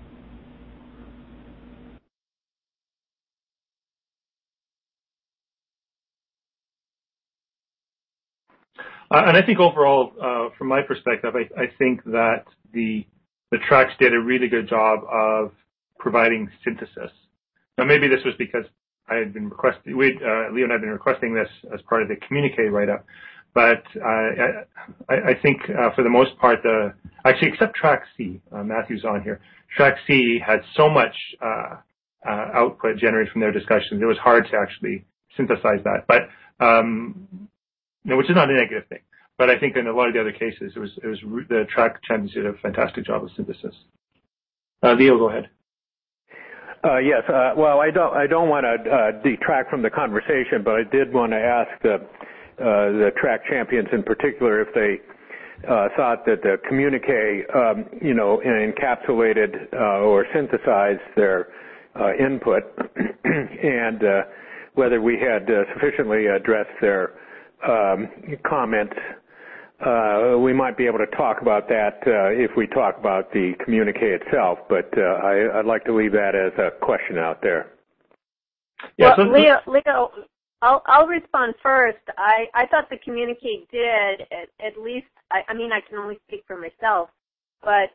And I think overall, from my perspective, I think that the tracks did a really good job of providing synthesis. Now, maybe this was because I had been requesting, Leo and I had been requesting this as part of the communique write-up, but I think for the most part, actually except track C, Matthew's on here, track C had so much output generated from their discussions, it was hard to actually synthesize that. But which is not a negative thing, but I think in a lot of the other cases, it was the track champions did a fantastic job of synthesis. Leo, go ahead. Yes. Well, I don't want to detract from the conversation, but I did want to ask the track champions in particular if they thought that the communique, encapsulated or synthesized their input, and whether we had sufficiently addressed their comments. We might be able to talk about that if we talk about the communique itself, but I'd like to leave that as a question out there. Yeah, well, Leo, I'll respond first. I thought the communique did, at least, I can only speak for myself, but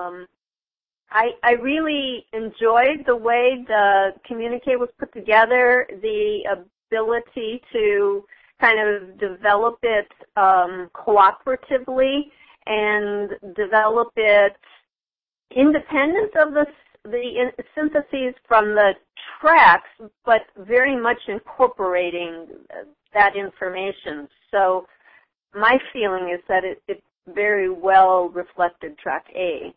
I really enjoyed the way the communique was put together, the ability to kind of develop it cooperatively and develop it independent of the syntheses from the tracks, but very much incorporating that information. So my feeling is that it very well reflected track A.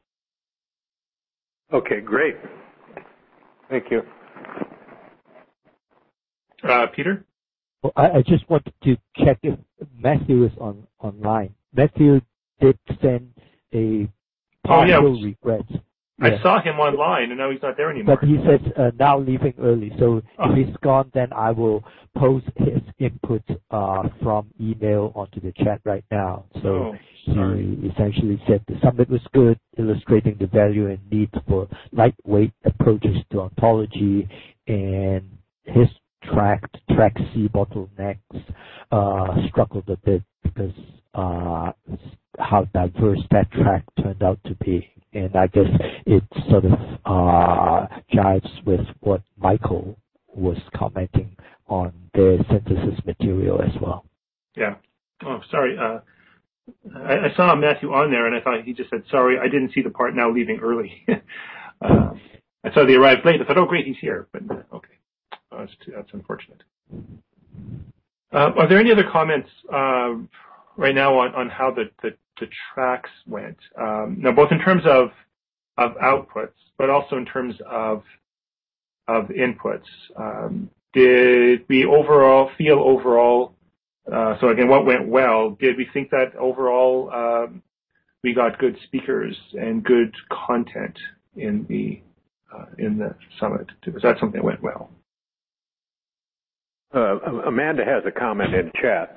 Okay, great. Thank you. Peter? Well, I just wanted to check if Matthew is online. Matthew did send a partial regret. I saw him online, and now he's not there anymore. But he says now leaving early. So if he's gone, then I will post his input from email onto the chat right now. So he essentially said the summit was good, illustrating the value and need for lightweight approaches to ontology, and his track C bottlenecks struggled a bit because how diverse that track turned out to be. And I guess it sort of jives with what Michael was commenting on the synthesis material as well. Yeah. Oh, sorry. I saw Matthew on there, and I thought he just said, sorry, I didn't see the part now leaving early. I saw they arrived late. I thought, oh, great, he's here. But okay. That's unfortunate. Are there any other comments right now on how the tracks went? Now, both in terms of outputs, but also in terms of inputs. Did we feel overall? So again, what went well? Did we think that overall we got good speakers and good content in the summit? Was that something that went well? Amanda has a comment in chat.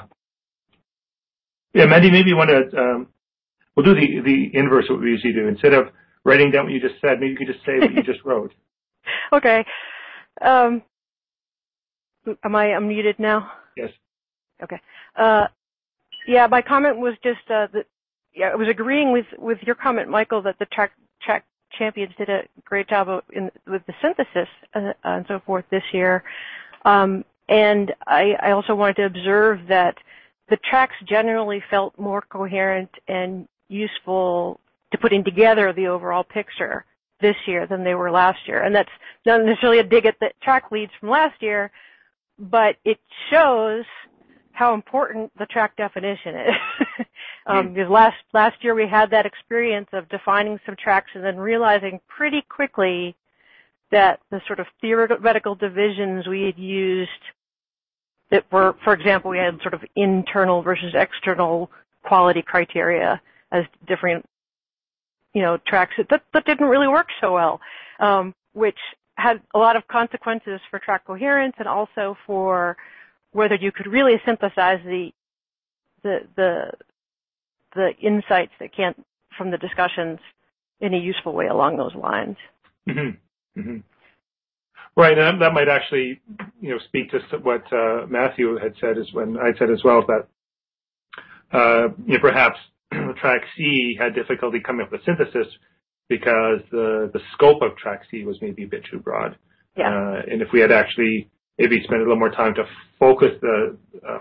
Yeah, Mandy, maybe you want to, we'll do the inverse of what we usually do. Instead of writing down what you just said, maybe you could just say what you just wrote. Okay. Am I unmuted now? Yes. Okay. Yeah, my comment was just I was agreeing with your comment, Michael, that the track champions did a great job with the synthesis and so forth this year. And I also wanted to observe that the tracks generally felt more coherent and useful to putting together the overall picture this year than they were last year. And that's not necessarily a dig at the track leads from last year, but it shows how important the track definition is. Because last year we had that experience of defining some tracks and then realizing pretty quickly that the sort of theoretical divisions we had used that were, for example, we had sort of internal versus external quality criteria as different, tracks that didn't really work so well, which had a lot of consequences for track coherence and also for whether you could really synthesize the insights that can't from the discussions in a useful way along those lines. Mm-hmm. Mm-hmm. Right, and that might actually, speak to what Matthew had said when I said as well that perhaps track C had difficulty coming up with synthesis because the scope of track C was maybe a bit too broad. Yeah. And if we had actually maybe spent a little more time to focus the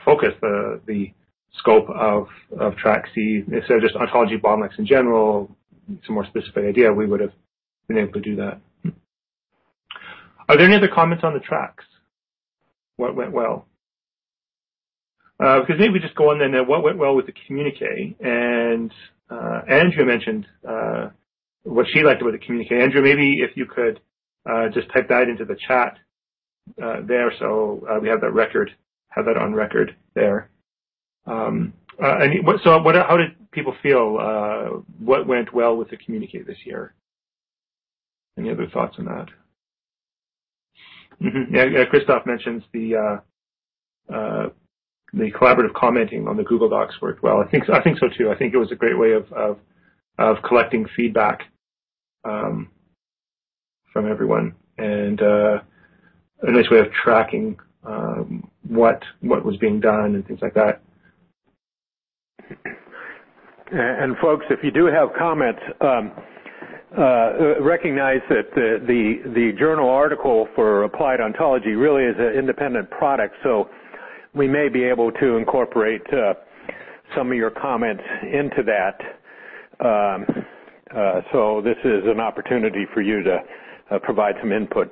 scope of track C instead of just ontology bottlenecks in general, it's a more specific idea, we would have been able to do that. Are there any other comments on the tracks? What went well? Because maybe we just go on then what went well with the communique. And Andrea mentioned what she liked about the communique. Andrea, maybe if you could just type that into the chat there, so we have that on record there. How did people feel? What went well with the communique this year? Any other thoughts on that? Mm-hmm. Yeah, Christoph mentions the collaborative commenting on the Google Docs worked well. I think so too. I think it was a great way of collecting feedback from everyone and a nice way of tracking what was being done and things like that. And folks, if you do have comments, recognize that the journal article for Applied Ontology really is an independent product, so we may be able to incorporate some of your comments into that. So this is an opportunity for you to provide some input.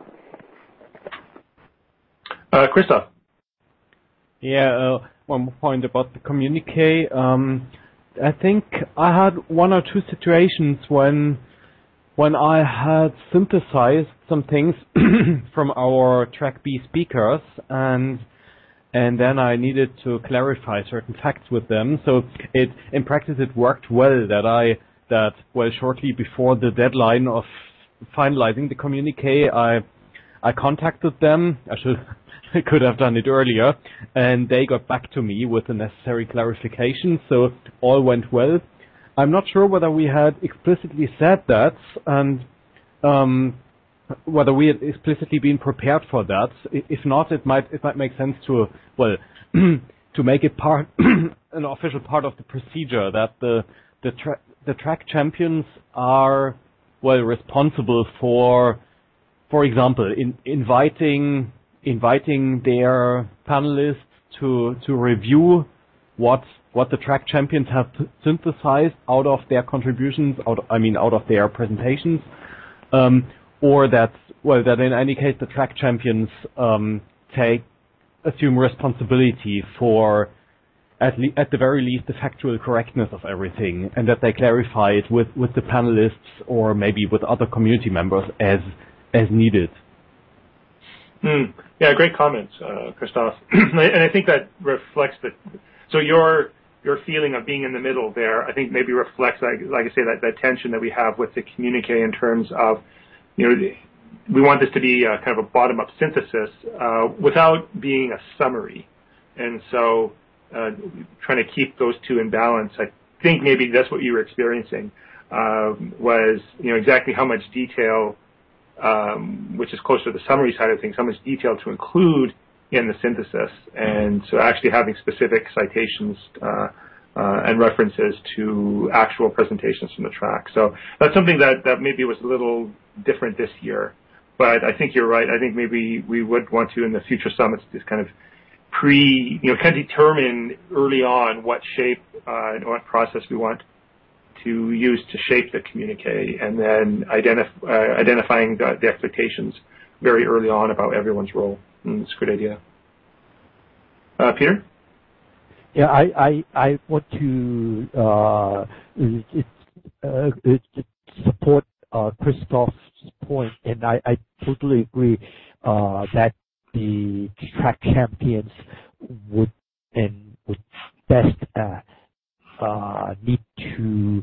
Christoph. Yeah, one more point about the communique. I think I had one or two situations when I had synthesized some things from our track B speakers and then I needed to clarify certain facts with them. So in practice it worked well that I that, well, shortly before the deadline of finalizing the communique, I contacted them. I could have done it earlier, and they got back to me with the necessary clarification, so all went well. I'm not sure whether we had explicitly said that, and whether we had explicitly been prepared for that. If not, it might make sense to, well, to make it part an official part of the procedure that the track champions are, well, responsible for example, inviting their panelists to review what the track champions have synthesized out of their contributions, out of their presentations, or that in any case the track champions assume responsibility for at the very least the factual correctness of everything, and that they clarify it with the panelists or maybe with other community members as needed. Yeah, great comments, Christophe. And I think that reflects so your feeling of being in the middle there, I think maybe reflects, like I say, that tension that we have with the communique in terms of, we want this to be kind of a bottom-up synthesis without being a summary. And so trying to keep those two in balance, I think maybe that's what you were experiencing, was exactly how much detail, which is closer to the summary side of things, how much detail to include in the synthesis, and so actually having specific citations and references to actual presentations from the track. So that's something that maybe was a little different this year, but I think you're right. I think maybe we would want to in the future summits just kind of determine early on what shape and what process we want to use to shape the communique, and then identifying the expectations very early on about everyone's role. It's a good idea. Peter? Yeah, I want to support Christophe's point, and I totally agree that the track champions would best need to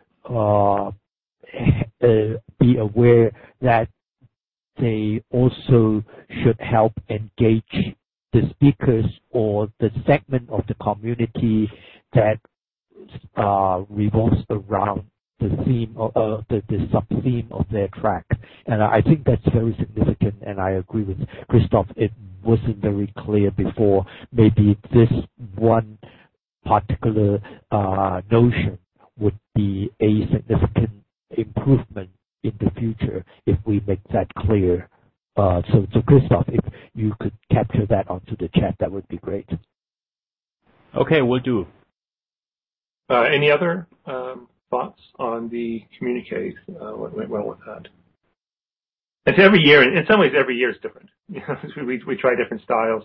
be aware that they also should help engage the speakers or the segment of the community that revolves around the theme of the sub-theme of their track. And I think that's very significant, and I agree with Christophe. It wasn't very clear before. Maybe this one particular notion would be a significant improvement in the future if we make that clear. So Christophe, if you could capture that onto the chat, that would be great. Okay, will do. Any other thoughts on the communique? What went well with that? It's every year. In some ways, every year is different. We try different styles,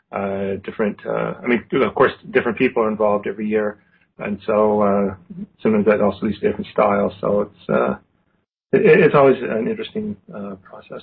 of course, different people are involved every year, and so sometimes that also leads to different styles. So it's always an interesting process.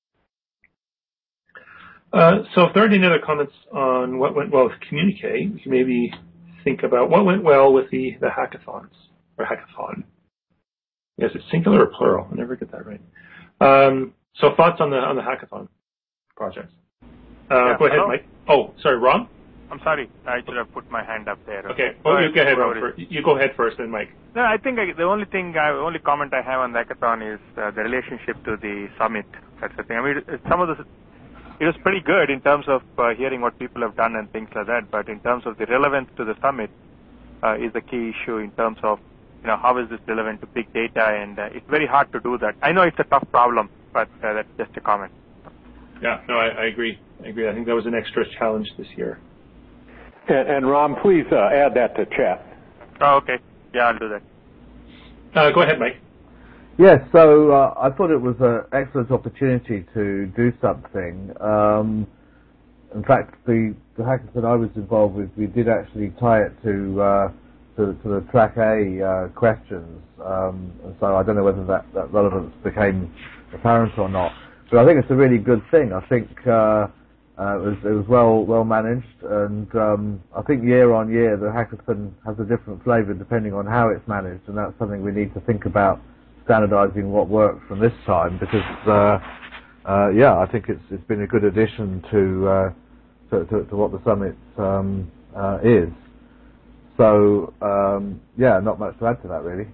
So if there aren't any other comments on what went well with communique, we can maybe think about what went well with the hackathons, or hackathon. Is it singular or plural? I never get that right. So thoughts on the hackathon project. Go ahead, Mike. Oh, sorry, Ron? I'm sorry. I should have put my hand up there. Okay. Well, you go ahead, Ron. You go ahead first, then Mike. No, I think the only comment I have on the hackathon is the relationship to the summit. That's the thing. I mean, it was pretty good in terms of hearing what people have done and things like that, but in terms of the relevance to the summit is the key issue in terms of, how is this relevant to big data, and it's very hard to do that. I know it's a tough problem, but that's just a comment. Yeah, no, I agree. I think that was an extra challenge this year. And Ron, please add that to chat. Oh, okay. Yeah, I'll do that. Go ahead, Mike. Yes, so I thought it was an excellent opportunity to do something. In fact, the hackathon I was involved with, we did actually tie it to the Track A questions. And so I don't know whether that relevance became apparent or not. But I think it's a really good thing. I think It was well managed, and I think year on year the hackathon has a different flavour depending on how it's managed, and that's something we need to think about standardising what works from this time, because I think it's been a good addition to what the summit is. So not much to add to that really.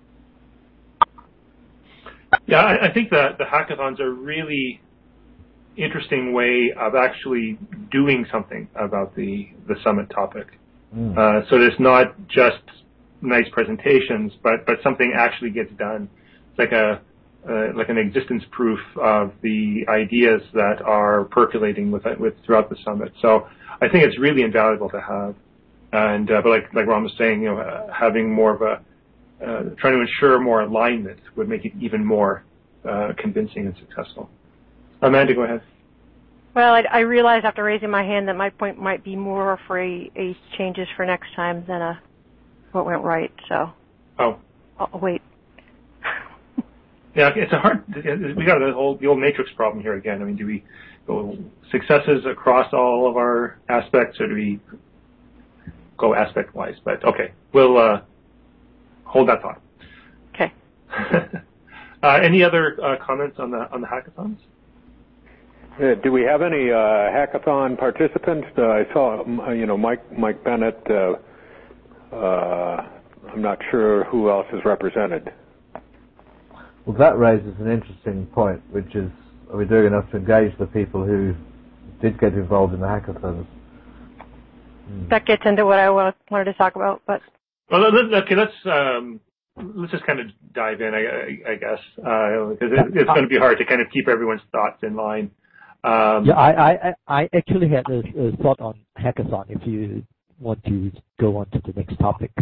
Yeah, I think that the hackathons are really interesting way of actually doing something about the summit topic. So it's not just nice presentations, but something actually gets done. It's like an existence proof of the ideas that are percolating with throughout the summit. So I think it's really invaluable to have. And but like Ron was saying, having more of a trying to ensure more alignment would make it even more convincing and successful. Amanda, go ahead. Well, I realized after raising my hand that my point might be more for a changes for next time than what went right. So I'll wait. Yeah, it's a hard. We got the old matrix problem here again. I mean, do we go successes across all of our aspects, or do we go aspect wise? But okay, we'll hold that thought. Okay. Any other comments on the hackathons? Do we have any hackathon participants? I saw, Mike Bennett. I'm not sure who else is represented. Well, that raises an interesting point, which is, are we doing enough to engage the people who did get involved in the hackathons? That gets into what I wanted to talk about, but. Well, okay, let's just kind of dive in, I guess, because it's going to be hard to kind of keep everyone's thoughts in line. I actually had a thought on hackathon. If you want to go on to the next topic,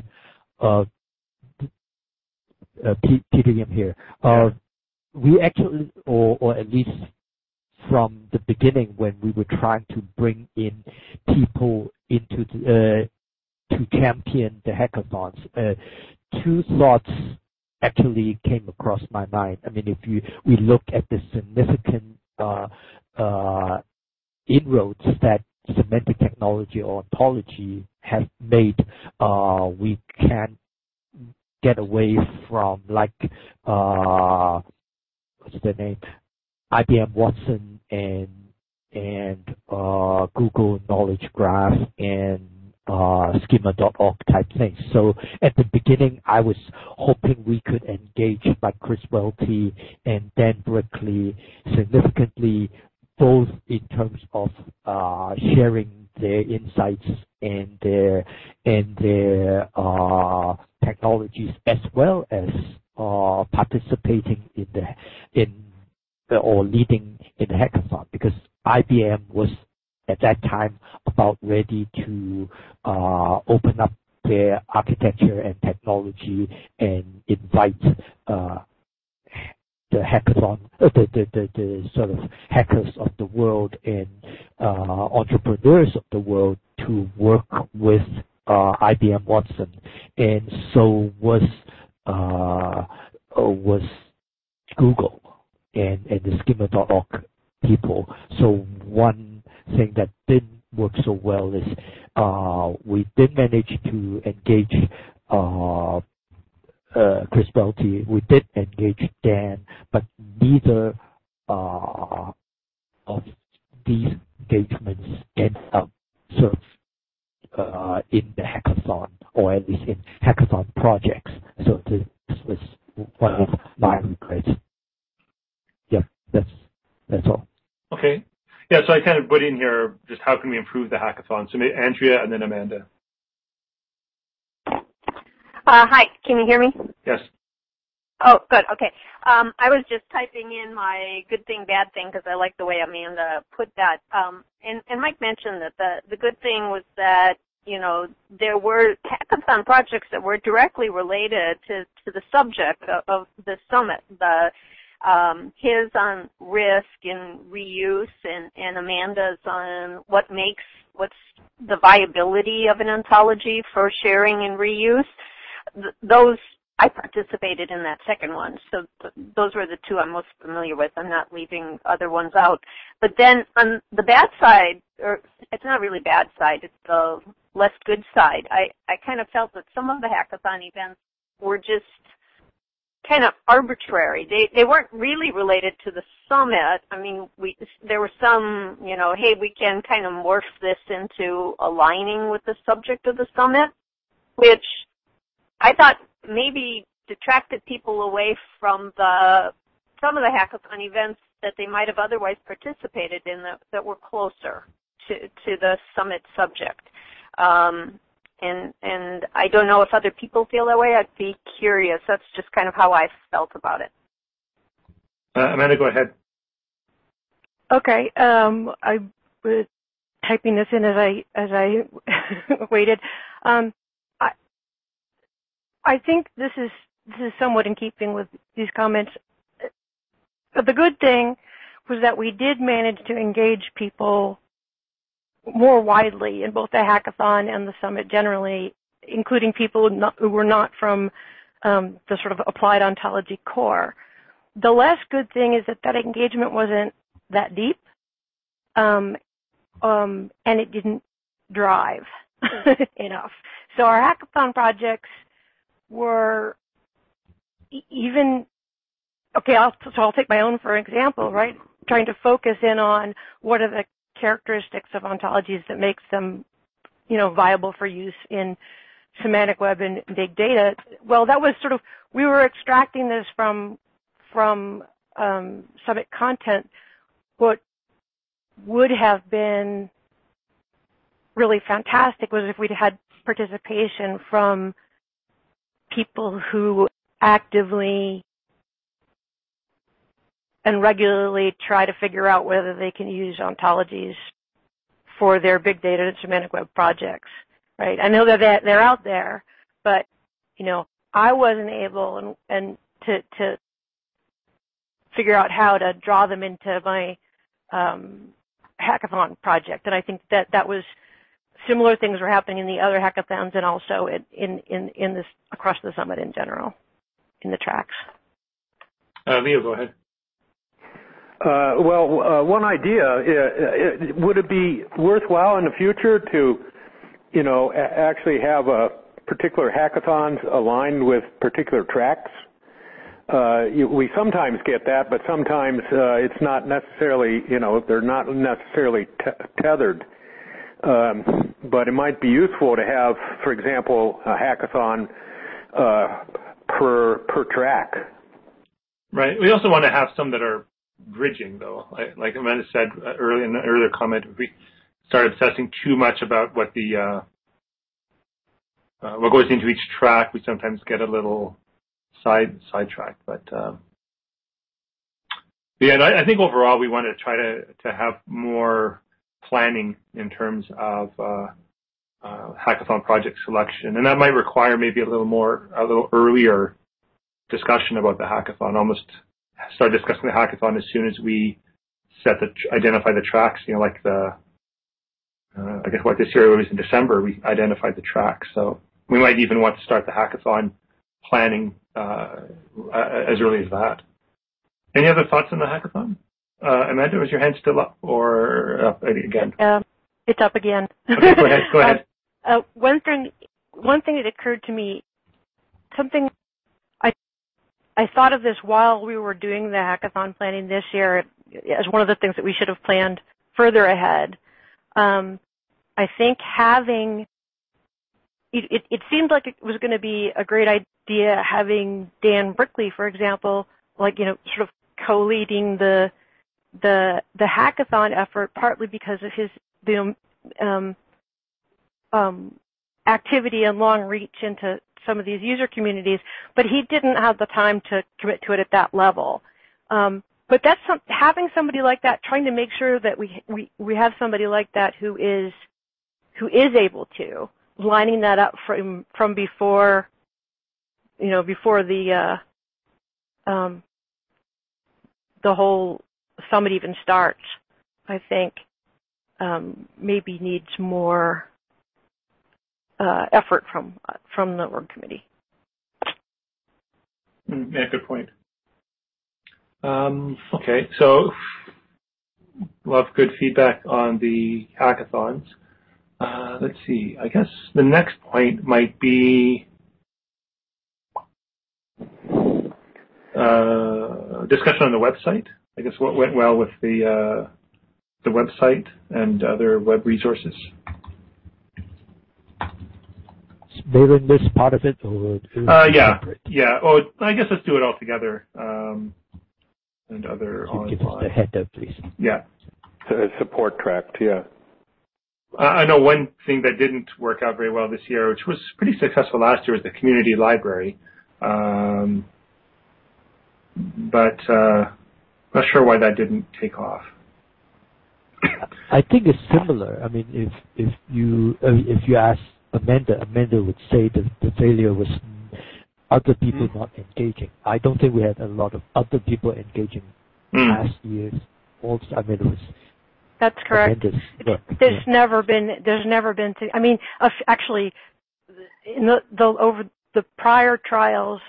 PDM here. We actually, or at least from the beginning, when we were trying to bring in people into to champion the hackathons, two thoughts actually came across my mind. I mean, if we look at the significant inroads that semantic technology or ontology have made, we can get away from what's the name, IBM Watson and Google Knowledge Graph and schema.org type things. So at the beginning, I was hoping we could engage like Chris Welty and Dan Brickley significantly, both in terms of sharing their insights and their technologies, as well as participating or leading in the hackathon, because IBM was at that time about ready to open up their architecture and technology and invite the hackathon, the sort of hackers of the world and entrepreneurs of the world to work with IBM Watson, and so was Google and the schema.org people. So one thing that didn't work so well is we did manage to engage Chris Welty. We did engage Dan, but neither of these engagements ended up sort of in the hackathon, or at least in hackathon projects. So this was one of my regrets. Yeah, that's all. Okay. Yeah, so I kind of put in here just how can we improve the hackathon. So maybe Andrea and then Amanda. Hi, can you hear me? Yes. Oh, good. Okay. I was just typing in my good thing, bad thing, because I like the way Amanda put that. And Mike mentioned that the good thing was that, there were hackathon projects that were directly related to the subject of the summit. His on risk and reuse, and Amanda's on what's the viability of an ontology for sharing and reuse. Those I participated in that second one, so those were the two I'm most familiar with. I'm not leaving other ones out. But then on the bad side, or it's not really bad side, it's the less good side, I kind of felt that some of the hackathon events were just kind of arbitrary. They weren't really related to the summit. I mean, there were some, hey, we can kind of morph this into aligning with the subject of the summit, which I thought maybe detracted people away from some of the hackathon events that they might have otherwise participated in that were closer to the summit subject. And I don't know if other people feel that way. I'd be curious. That's just kind of how I felt about it. Amanda, go ahead. Okay. I was typing this in as I waited. I think this is somewhat in keeping with these comments. The good thing was that we did manage to engage people more widely in both the hackathon and the summit generally, including people who were not from the sort of applied ontology core. The less good thing is that engagement wasn't that deep, and it didn't drive enough. So our hackathon projects were even, okay, I'll take my own for example, right? Trying to focus in on what are the characteristics of ontologies that makes them, viable for use in semantic web and big data. Well, that was sort of, we were extracting this from summit content. What would have been really fantastic was if we'd had participation from people who actively and regularly try to figure out whether they can use ontologies for their big data and semantic web projects, right? I know that they're out there, but, I wasn't able and to figure out how to draw them into my hackathon project. And I think that was similar things were happening in the other hackathons and also in this across the summit in general, in the tracks. Leo, go ahead. One idea, would it be worthwhile in the future to, actually have a particular hackathons aligned with particular tracks? We sometimes get that, but sometimes it's not necessarily, they're not necessarily tethered. But it might be useful to have, for example, a hackathon per track. Right. We also want to have some that are bridging, though. Like Amanda said earlier in an earlier comment, if we start obsessing too much about what goes into each track, we sometimes get a little sidetracked. But I think overall we want to try to have more planning in terms of hackathon project selection, and that might require maybe a little earlier discussion about the hackathon. Almost start discussing the hackathon as soon as we identify the tracks. Like I guess what this year was in December, we identified the tracks. So we might even want to start the hackathon planning as early as that. Any other thoughts on the hackathon? Amanda, was your hand still up or up again? It's up again. Okay, go ahead. One thing that occurred to me, something I thought of this while we were doing the hackathon planning this year as one of the things that we should have planned further ahead. I think it seemed like it was going to be a great idea having Dan Brickley, for example, sort of co-leading the hackathon effort, partly because of his activity and long reach into some of these user communities, but he didn't have the time to commit to it at that level. But that's having somebody like that, trying to make sure that we have somebody like that who is able to, lining that up from before the whole summit even starts, I think maybe needs more effort from the org committee. Yeah, good point. Okay, so love good feedback on the hackathons. Let's see. I guess the next point might be discussion on the website. I guess what went well with the website and other web resources. Mailing list part of it, or separate? Yeah. Oh, I guess let's do it all together. And other online. Give us the header, please. Yeah. Support tract, yeah. I know one thing that didn't work out very well this year, which was pretty successful last year, was the community library. But not sure why that didn't take off. I think it's similar. I mean, if you ask Amanda would say that the failure was other people not engaging. I don't think we had a lot of other people engaging last year. Also, I mean, it was. That's correct. There's never been. I mean, actually, in over the prior trials,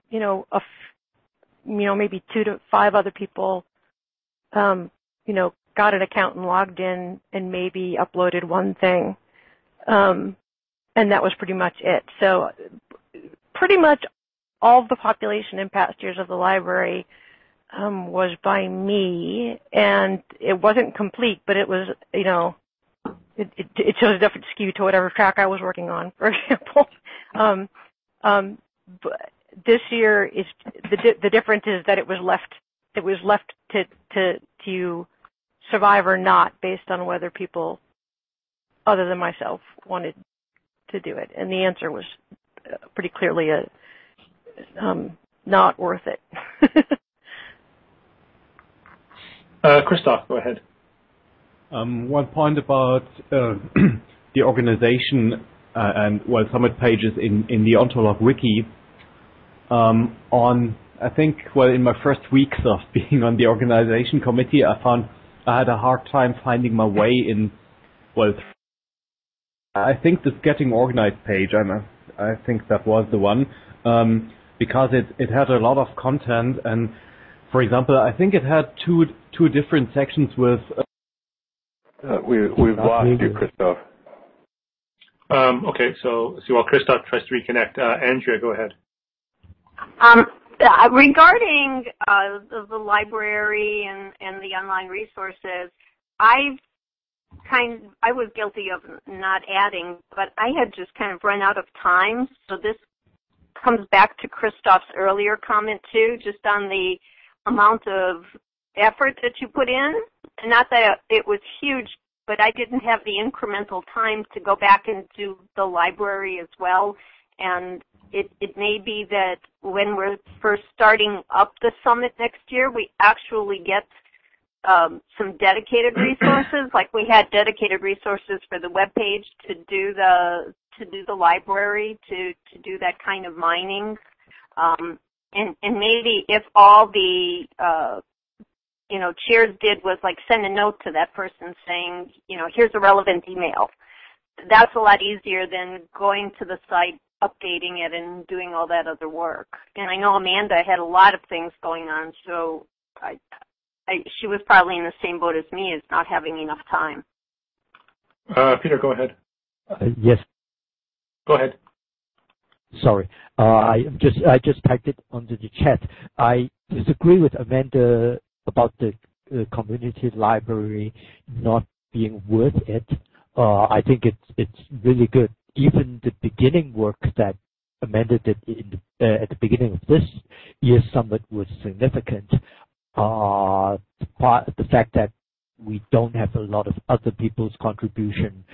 maybe 2 to 5 other people, got an account and logged in and maybe uploaded one thing, and that was pretty much it. So, pretty much all of the population in past years of the library was by me, and it wasn't complete, but it was, it shows a different skew to whatever track I was working on, for example. But this year is the difference is that it was left to survive or not based on whether people other than myself wanted to do it, and the answer was pretty clearly not worth it. Christoph, go ahead. One point about the organization and Summit pages in the Ontolog wiki. I think, in my first weeks of being on the organization committee, I found I had a hard time finding my way in. I think this Getting Organized page, I think that was the one, because it had a lot of content, and for example, I think it had two different sections with. We've lost you, Christoph. Okay, so while Christoph tries to reconnect, Andrea, go ahead. Regarding the library and the online resources, I was guilty of not adding, but I had just kind of run out of time. So this comes back to Christoph's earlier comment too, just on the amount of effort that you put in. Not that it was huge, but I didn't have the incremental time to go back and do the library as well. And it may be that when we're first starting up the summit next year, we actually get some dedicated resources, like we had dedicated resources for the web page to do the library, to do that kind of mining. And maybe if all the chairs did was like send a note to that person saying, here's a relevant email. That's a lot easier than going to the site, updating it, and doing all that other work. And I know Amanda had a lot of things going on, so she was probably in the same boat as me, as not having enough time. Peter, go ahead. Yes. Go ahead. Sorry, I just typed it onto the chat. I disagree with Amanda about the community library not being worth it. I think it's really good. Even the beginning work that Amanda did at the beginning of this year's summit was significant. The fact that we don't have a lot of other people's contribution,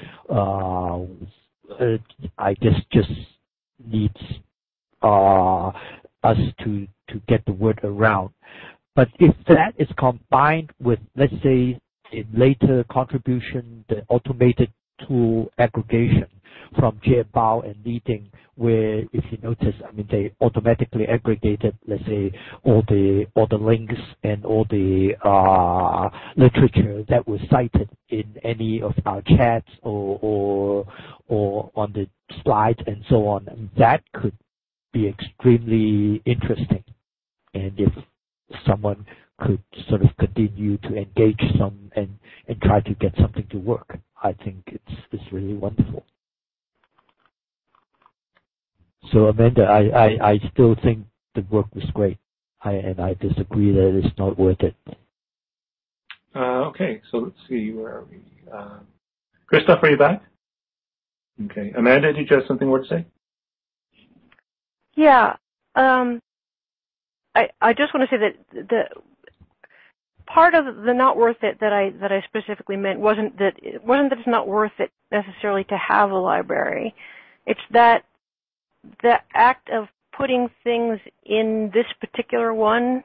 I guess, just needs us to get the word around. But if that is combined with, let's say, in later contribution, the automated tool aggregation from Jie Bao and Li-Ding, where if you notice, they automatically aggregated, let's say, all the links and all the literature that was cited in any of our chats or on the slides and so on. And that could be extremely interesting. And if someone could sort of continue to engage some and try to get something to work, I think it's really wonderful. So Amanda, I still think the work was great. I disagree that it's not worth it. Okay, so let's see, where are we? Christoph, are you back? Okay. Amanda, did you have something more to say? Yeah. I just want to say that the part of the not worth it that I specifically meant wasn't that it's not worth it necessarily to have a library. It's that the act of putting things in this particular one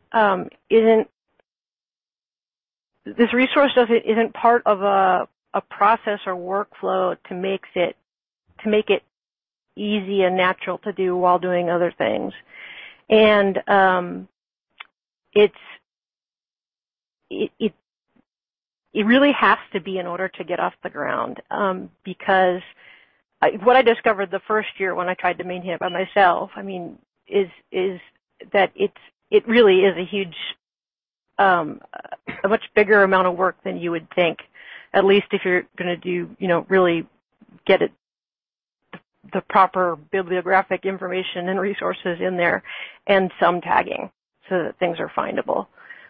this resource isn't part of a process or workflow to make it easy and natural to do while doing other things. And it really has to be in order to get off the ground, because what I discovered the first year when I tried to maintain it by myself, I mean, is that it really is a huge, a much bigger amount of work than you would think, at least if you're going to do, really get it, the proper bibliographic information and resources in there, and some tagging so that things are findable.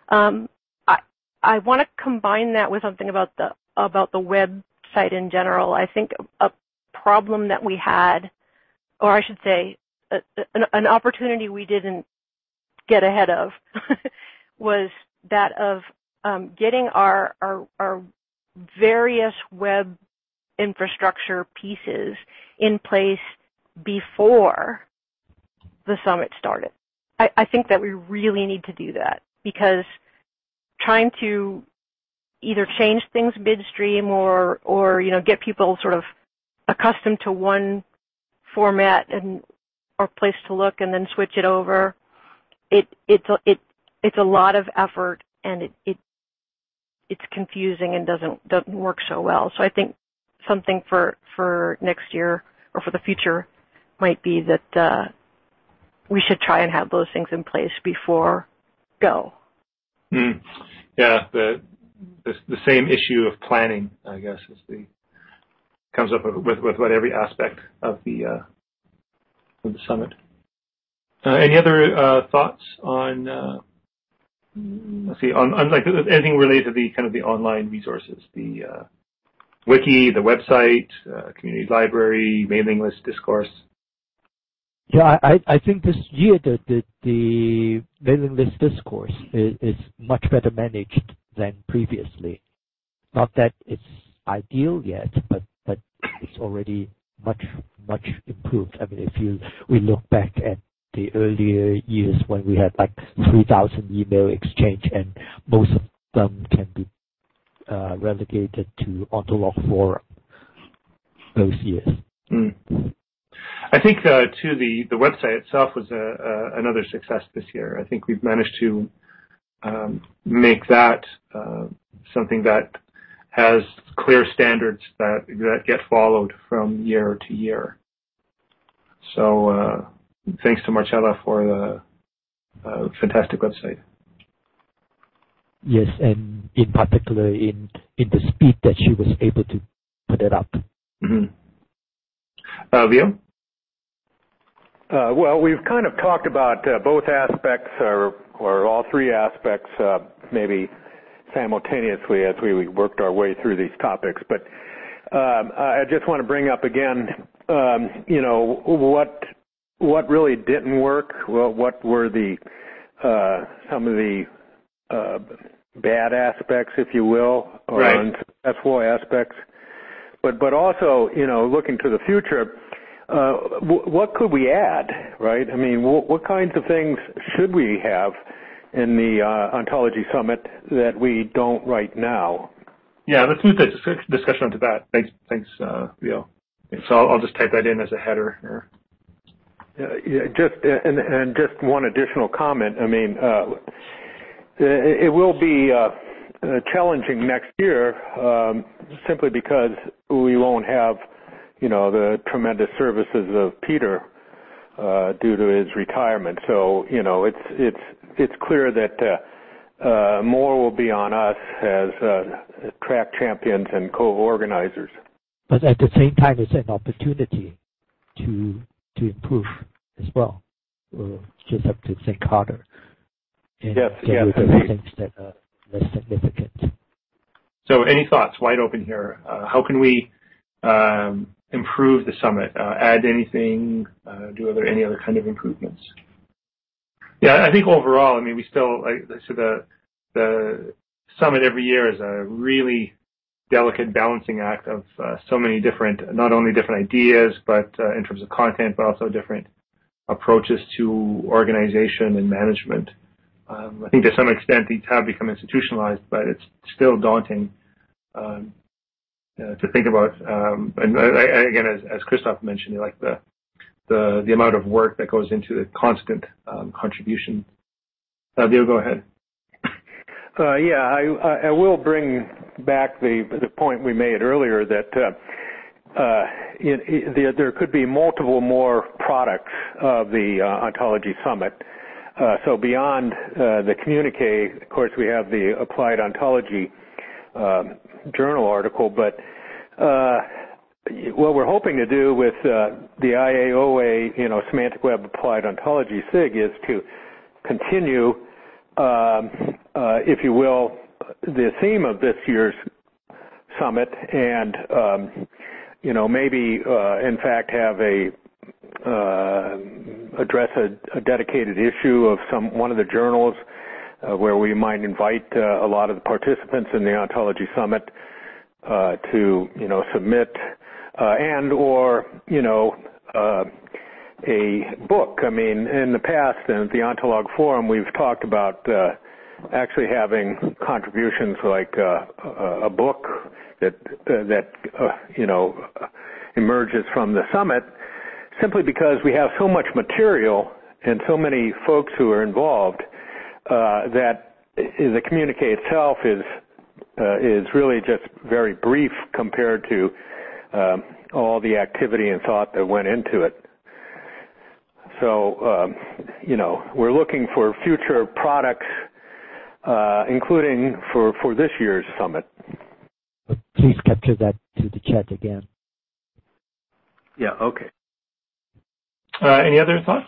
I want to combine that with something about the website in general. I think a problem that we had, or I should say, an opportunity we didn't get ahead of, was that of getting our various web infrastructure pieces in place before the summit started. I think that we really need to do that, because trying to either change things midstream or get people sort of accustomed to one format or place to look and then switch it over, it's a lot of effort, and it's confusing and doesn't work so well. So I think something for next year or for the future might be that we should try and have those things in place before go. Yeah, the same issue of planning, I guess, comes up with every aspect of the summit. Any other thoughts on? Let's see, on like anything related to the online resources, the wiki, the website, community library, mailing list, discourse. Yeah, I think this year the mailing list discourse is much better managed than previously. Not that it's ideal yet, but it's already much improved. I mean, we look back at the earlier years when we had like 3,000 email exchange, and most of them can be relegated to Ontolog forum those years. I think too the website itself was another success this year. I think we've managed to make that something that has clear standards that get followed from year to year. So thanks to Marcella for the fantastic website. Yes, and in particular in the speed that she was able to put it up. Leo? Well, we've kind of talked about both aspects, or all three aspects, maybe simultaneously as we worked our way through these topics. But I just want to bring up again, what really didn't work. Well, what were some of the bad aspects, if you will, or unsuccessful aspects. But also, looking to the future, what could we add, right? I mean, what kinds of things should we have in the Ontology Summit that we don't right now? Yeah, let's move the discussion onto that. Thanks, Leo. So I'll just type that in as a header. Just one additional comment. I mean, it will be challenging next year simply because we won't have, the tremendous services of Peter due to his retirement. So, it's clear that more will be on us as track champions and co-organizers. But at the same time, it's an opportunity to improve as well. We'll just have to think harder and get rid of things that are less significant. So any thoughts? Wide open here. How can we improve the summit? Add anything? Do any other kind of improvements? Yeah, I think overall, I mean, we still, so the summit every year is a really delicate balancing act of so many different, not only different ideas, but in terms of content, but also different approaches to organization and management. I think to some extent these have become institutionalized, but it's still daunting to think about. And again, as Christoph mentioned, like the amount of work that goes into the constant contribution. Leo, go ahead. I will bring back the point we made earlier that there could be multiple more products of the Ontology Summit. So beyond the communique, of course, we have the Applied Ontology journal article, but what we're hoping to do with the IAOA, Semantic Web Applied Ontology SIG is to continue, if you will, the theme of this year's summit and, maybe, in fact, have address a dedicated issue of one of the journals where we might invite a lot of the participants in the Ontology Summit to, submit and or, a book. I mean, in the past, in the Ontolog Forum, we've talked about actually having contributions like a book that emerges from the summit, simply because we have so much material and so many folks who are involved that the communique itself is really just very brief compared to all the activity and thought that went into it. So, we're looking for future products, including for this year's summit. Please capture that to the chat again. Yeah, okay. Any other thoughts?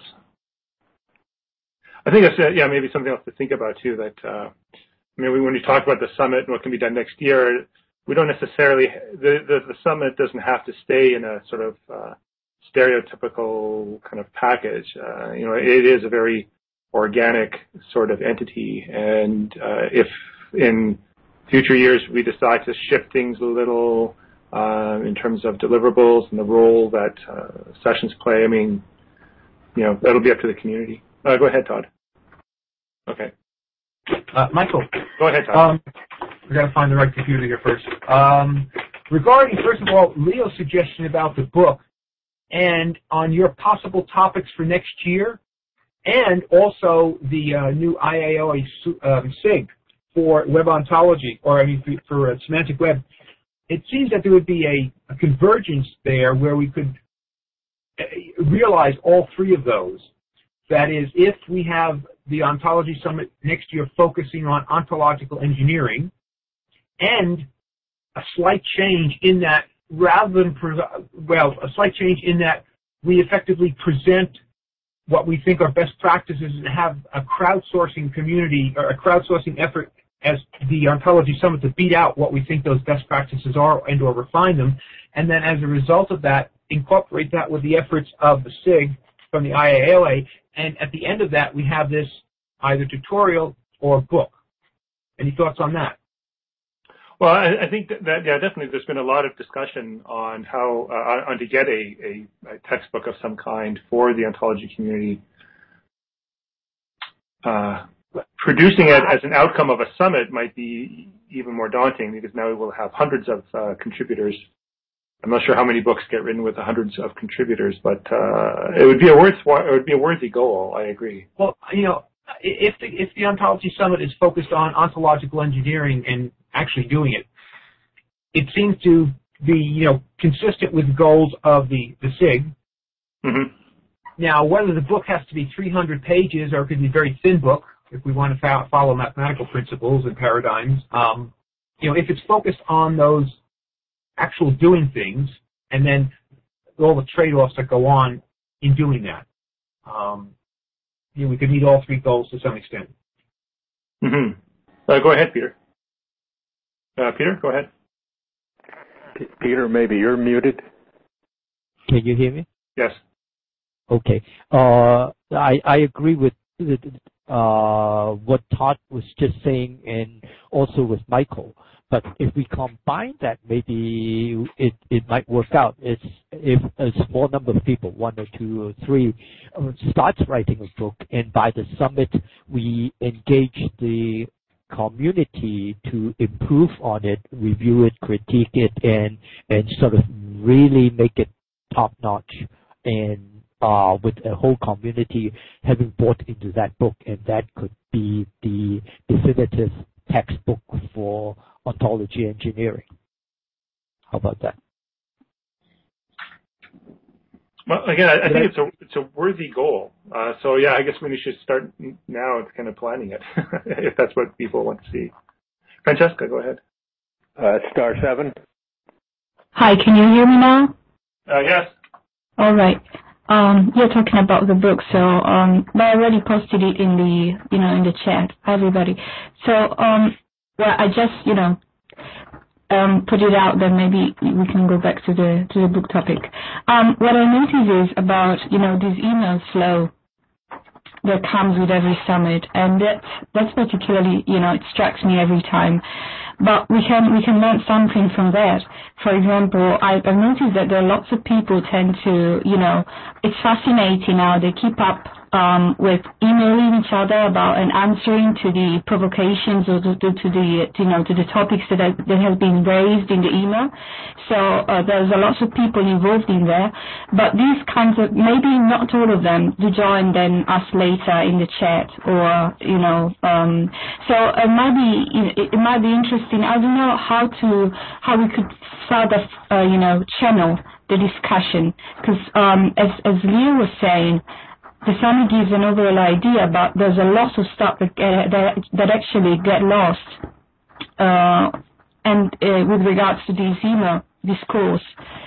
I think that's maybe something else to think about too. That when you talk about the summit and what can be done next year, we don't necessarily the summit doesn't have to stay in a sort of stereotypical kind of package. It is a very organic sort of entity, and if in future years we decide to shift things a little in terms of deliverables and the role that sessions play, that'll be up to the community. Go ahead, Todd. Okay. Michael. Go ahead, Todd. We got to find the right computer here first. Regarding, first of all, Leo's suggestion about the book and on your possible topics for next year, and also the new IAOA SIG for web ontology, for semantic web, it seems that there would be a convergence there where we could realize all three of those. That is, if we have the Ontology Summit next year focusing on ontological engineering, and a slight change in that, a slight change in that we effectively present what we think are best practices and have a crowdsourcing community or a crowdsourcing effort as the Ontology Summit to beat out what we think those best practices are and or refine them, and then as a result of that, incorporate that with the efforts of the SIG from the IAOA, and at the end of that, we have this either tutorial or book. Any thoughts on that? Well, I think that definitely there's been a lot of discussion on how on to get a textbook of some kind for the ontology community. Producing it as an outcome of a summit might be even more daunting because now we will have hundreds of contributors. I'm not sure how many books get written with hundreds of contributors, but it would be a worthy goal. I agree. Well, if the Ontology Summit is focused on ontological engineering and actually doing it, it seems to be consistent with the goals of the SIG. Mm-hmm. Now, whether the book has to be 300 pages or it could be a very thin book, if we want to follow mathematical principles and paradigms, if it's focused on those actual doing things, and then all the trade-offs that go on in doing that, we could meet all three goals to some extent. Mm-hmm. Go ahead, Peter. Peter, go ahead. Peter, maybe you're muted. Can you hear me? Yes. Okay. I agree with what Todd was just saying, and also with Michael. But if we combine that, maybe it might work out. It's if a small number of people, 1 or 2 or 3, starts writing a book, and by the summit we engage the community to improve on it, review it, critique it, and sort of really make it top notch, and with a whole community having bought into that book, and that could be the definitive textbook for ontology engineering. How about that? Well, again, I think it's a worthy goal. So yeah, I guess we should start now kind of planning it, if that's what people want to see. Francesca, go ahead. *7. Hi, can you hear me now? Yes. All right. You're talking about the book, so but I already posted it in the in the chat, everybody. So well, I just put it out, then maybe we can go back to the book topic. What I notice is about this email flow that comes with every summit, and that's particularly it strikes me every time. But we can learn something from that. For example, I've noticed that there are lots of people tend to it's fascinating how they keep up with emailing each other about and answering to the provocations or to the topics that have been raised in the email. So there's a lot of people involved in there, but these kinds of, maybe not all of them, do join then us later in the chat, or so it might be interesting. I don't know how we could further channel the discussion, because as Leo was saying, the summit gives an overall idea, but there's a lot of stuff that actually get lost. And with regards to this email discourse,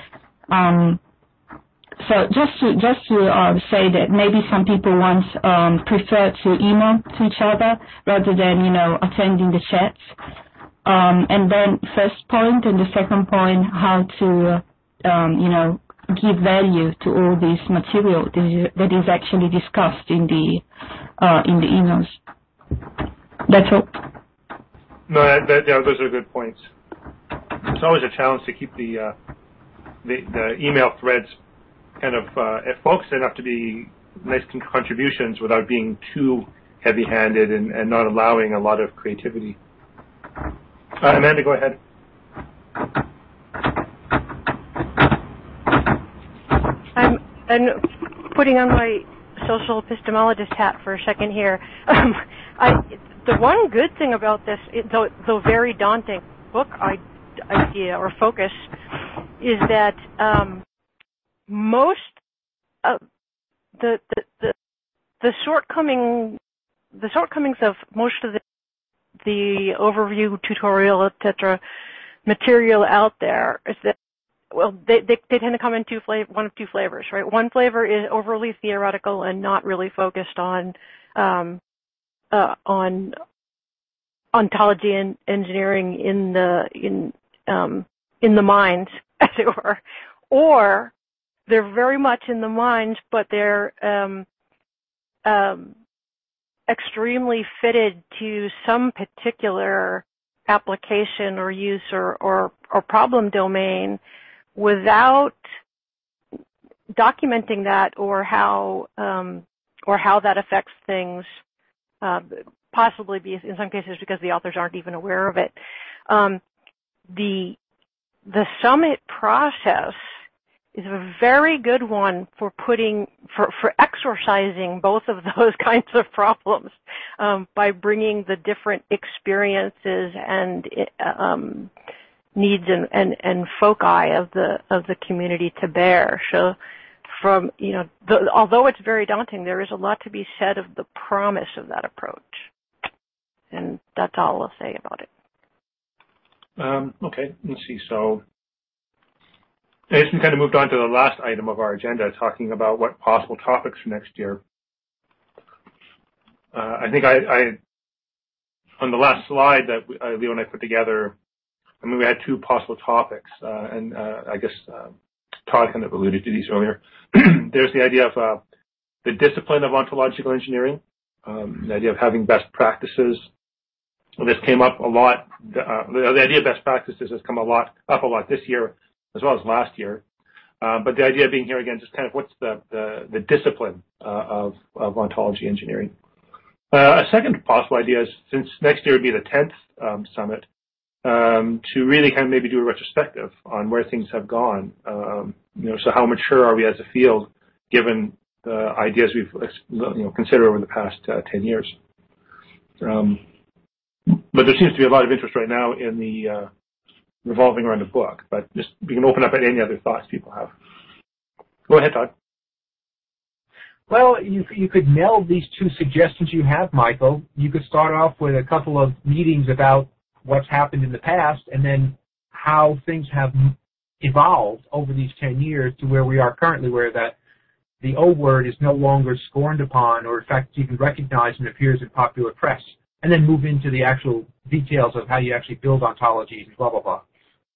so just to say that maybe some people once prefer to email to each other rather than attending the chats. And then first point, and the second point, how to give value to all this material that is actually discussed in the emails. That's all. No, those are good points. It's always a challenge to keep the email threads kind of focused enough to be nice contributions without being too heavy-handed and not allowing a lot of creativity. Amanda, go ahead. I'm putting on my social epistemologist hat for a second here. The one good thing about this, though very daunting book idea or focus, is that most of the shortcomings of most of the overview, tutorial, etc. material out there is that, well, they tend to come in one of two flavors, right? One flavor is overly theoretical and not really focused on ontology and engineering in the minds, as it were, or they're very much in the minds, but they're extremely fitted to some particular application or use or problem domain without documenting that or how that affects things, possibly in some cases because the authors aren't even aware of it. The summit process is a very good one for exorcising both of those kinds of problems by bringing the different experiences and needs and foci of the community to bear. So from, although it's very daunting, there is a lot to be said of the promise of that approach. And that's all I'll say about it. Okay, let's see. So I guess we kind of moved on to the last item of our agenda, talking about what possible topics for next year. I think I on the last slide that Leo and I put together, I mean, we had two possible topics, and I guess Todd kind of alluded to these earlier. There's the idea of the discipline of ontological engineering, the idea of having best practices. This came up a lot. The idea of best practices has come up a lot this year as well as last year. But the idea being here again, just kind of what's the discipline of ontology engineering. A second possible idea is, since next year would be the 10th summit, to really kind of maybe do a retrospective on where things have gone. So how mature are we as a field, given the ideas we've considered over the past 10 years. But there seems to be a lot of interest right now in the revolving around the book. But just we can open up at any other thoughts people have. Go ahead, Todd. Well, you could meld these two suggestions you have, Michael. You could start off with a couple of meetings about what's happened in the past, and then how things have evolved over these 10 years to where we are currently, where the O word is no longer scorned upon, or in fact even recognized and appears in popular press. And then move into the actual details of how you actually build ontologies and blah, blah, blah.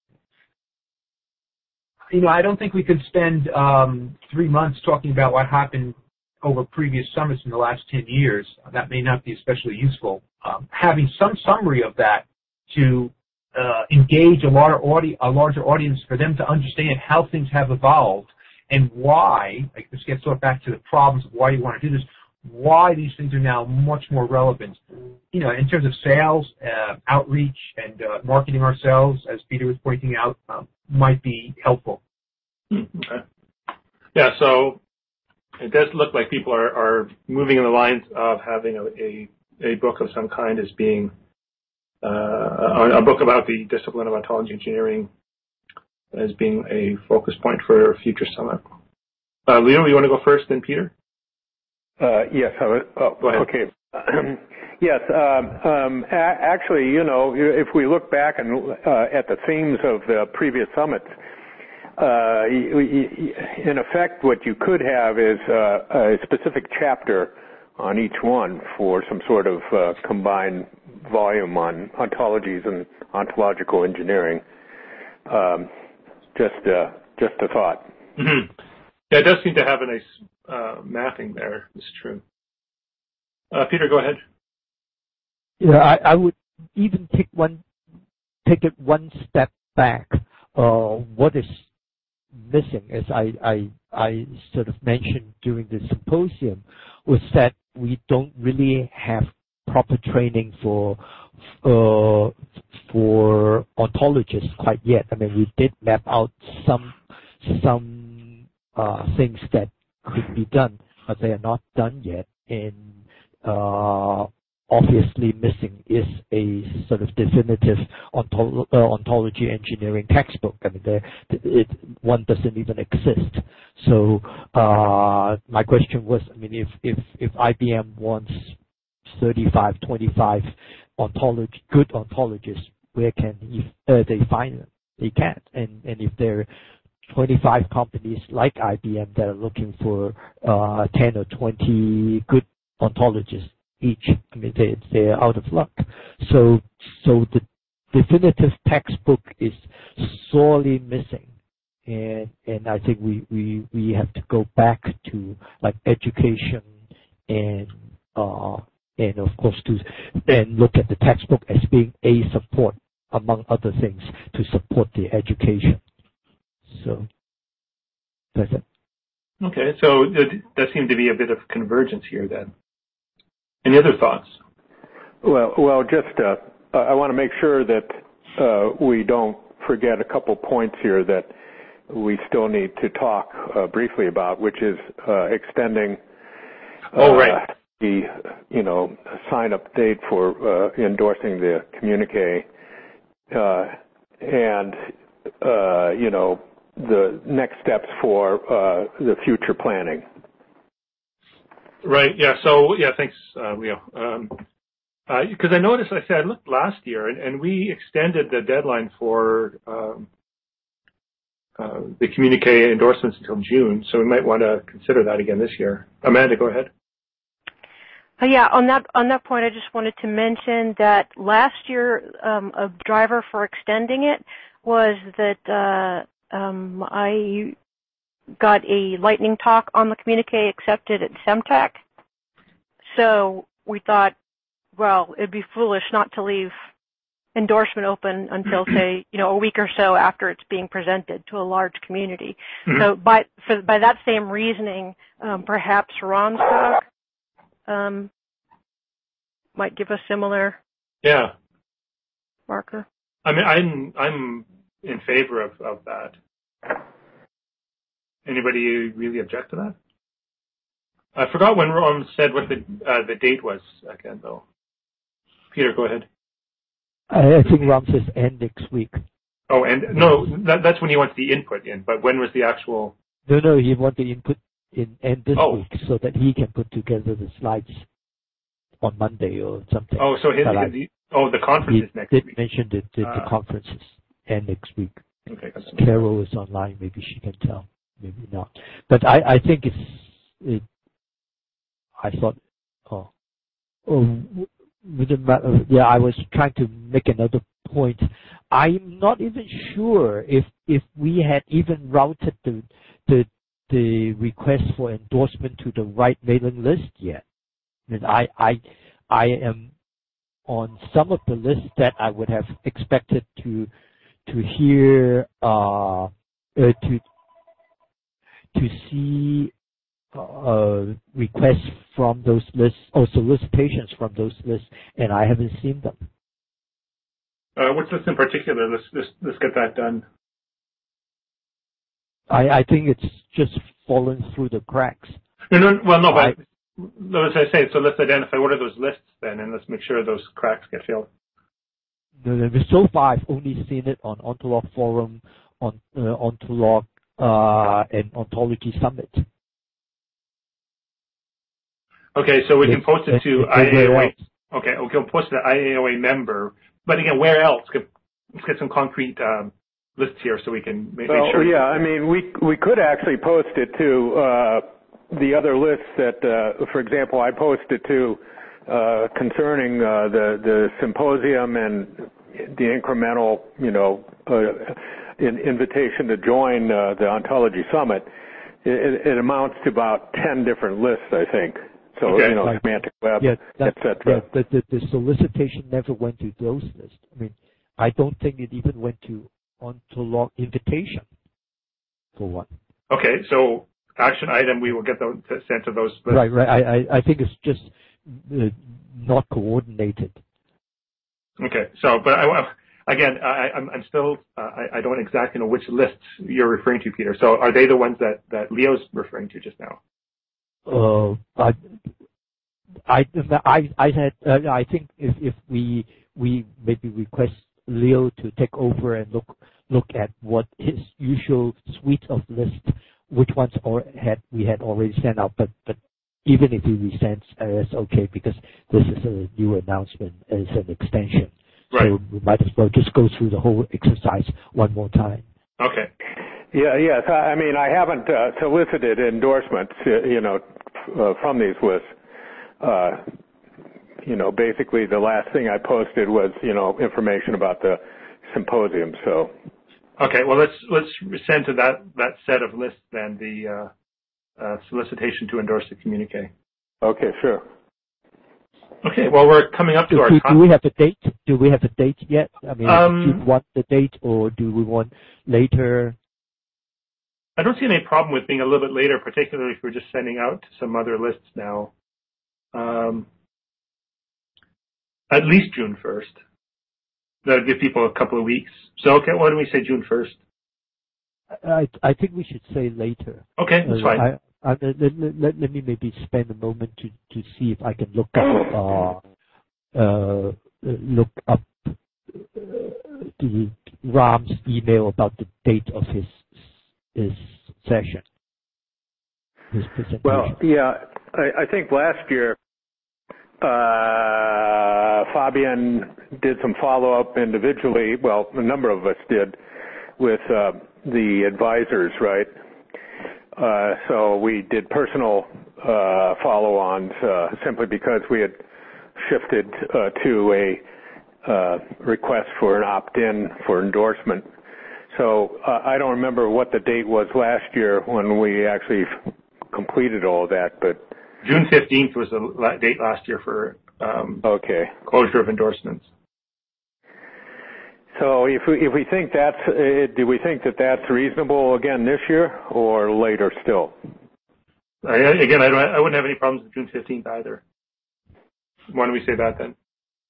I don't think we could spend 3 months talking about what happened over previous summits in the last 10 years. That may not be especially useful. Having some summary of that to engage a larger audience for them to understand how things have evolved and why, like this gets sort of back to the problems of why you want to do this, why these things are now much more relevant, in terms of sales, outreach, and marketing ourselves, as Peter was pointing out, might be helpful. Okay. Yeah, so it does look like people are moving in the lines of having a book of some kind as being a book about the discipline of ontology engineering as being a focus point for a future summit. Leo, you want to go first, then Peter? Yes. Go ahead. Okay. Yes. Actually, if we look back and at the themes of the previous summits, in effect, what you could have is a specific chapter on each one for some sort of combined volume on ontologies and ontological engineering. Just a thought. Mm-hmm. Yeah, it does seem to have a nice mapping there. It's true. Peter, go ahead. Yeah, I would even take it one step back. What is missing, as I sort of mentioned during the symposium, was that we don't really have proper training for ontologists quite yet. I mean, we did map out some things that could be done, but they are not done yet. And obviously missing is a sort of definitive ontology engineering textbook. I mean, one doesn't even exist. So my question was, I mean, if IBM wants 35, 25 good ontologists, where can they find them? They can't. And if there are 25 companies like IBM that are looking for 10 or 20 good ontologists each, I mean, they're out of luck. So the definitive textbook is sorely missing. And I think we have to go back to like education and of course and look at the textbook as being a support, among other things, to support the education. So that's it. Okay, so there seemed to be a bit of convergence here then. Any other thoughts? Well, just I want to make sure that we don't forget a couple points here that we still need to talk briefly about, which is extending the sign-up date for endorsing the communique, and the next steps for the future planning. Right. Yeah. So yeah, thanks, Leo. Because I noticed, I looked last year, and we extended the deadline for the communique endorsements until June. So we might want to consider that again this year. Amanda, go ahead. Yeah, on that point, I just wanted to mention that last year, a driver for extending it was that I got a lightning talk on the communique accepted at SEMTech. So we thought, well, it'd be foolish not to leave endorsement open until, say, a week or so after it's being presented to a large community. Mm-hmm. So by that same reasoning, perhaps Ron's talk might give a similar marker. I mean, I'm in favor of that. Anybody really object to that? I forgot when Ron said what the date was again, though. Peter, go ahead. I think Ron says end next week. Oh, and no, that's when he wants the input in. But when was the actual? No, he wants the input in end this week so that he can put together the slides on Monday or something. Oh, so the conference is next week. Did mention the conferences end next week. Okay. Carol is online. Maybe she can tell. Maybe not. But I think I thought, I was trying to make another point. I'm not even sure if we had even routed the request for endorsement to the right mailing list yet. I mean, I am on some of the lists that I would have expected to hear to see requests from those lists or solicitations from those lists, and I haven't seen them. What's this in particular? Let's get that done. I think it's just fallen through the cracks. But as I say, so let's identify what are those lists then, and let's make sure those cracks get filled. No, so far I've only seen it on Ontolog Forum, on Ontolog and Ontology Summit. Okay, so we can post it to IAOA. Okay, we can post it to IAOA member. But again, where else? Let's get some concrete lists here so we can make sure. Yeah, I mean, we could actually post it to the other lists that, for example, I posted to concerning the symposium and the incremental, invitation to join the Ontology Summit. It amounts to about 10 different lists, I think. So, semantic web, etc. Yeah, the solicitation never went to those lists. I mean, I don't think it even went to Ontolog invitation, for one. Okay, so action item, we will get those sent to those lists. Right. I think it's just not coordinated. Okay, so, but I'm still, I don't exactly know which lists you're referring to, Peter. So are they the ones that Leo's referring to just now? I think if we maybe request Leo to take over and look at what his usual suite of lists, which ones we had already sent out, but even if he resends, it's okay because this is a new announcement as an extension. Right. So we might as well just go through the whole exercise one more time. Okay. Yes. I mean, I haven't solicited endorsements, from these lists. Basically the last thing I posted was, information about the symposium. So. Okay. Well, let's send to that set of lists then the solicitation to endorse the communique. Okay. Sure. Okay. Well, we're coming up to our time. Do we have a date? Do we have a date yet? I mean, do you want the date or do we want later? I don't see any problem with being a little bit later, particularly if we're just sending out some other lists now. At least June 1st. That would give people a couple of weeks. So, okay, why don't we say June 1st? I think we should say later. Okay, that's fine. Let me maybe spend a moment to see if I can look up the Ram's email about the date of his his session, his presentation? Well, yeah, I think last year Fabian did some follow-up individually. Well, a number of us did with the advisors, right? So we did personal follow-ons simply because we had shifted to a request for an opt-in for endorsement. So I don't remember what the date was last year when we actually completed all that, but June 15th was the date last year for closure of endorsements. So if we think that's, do we think that that's reasonable again this year or later still? Again, I wouldn't have any problems with June 15th either. Why don't we say that then?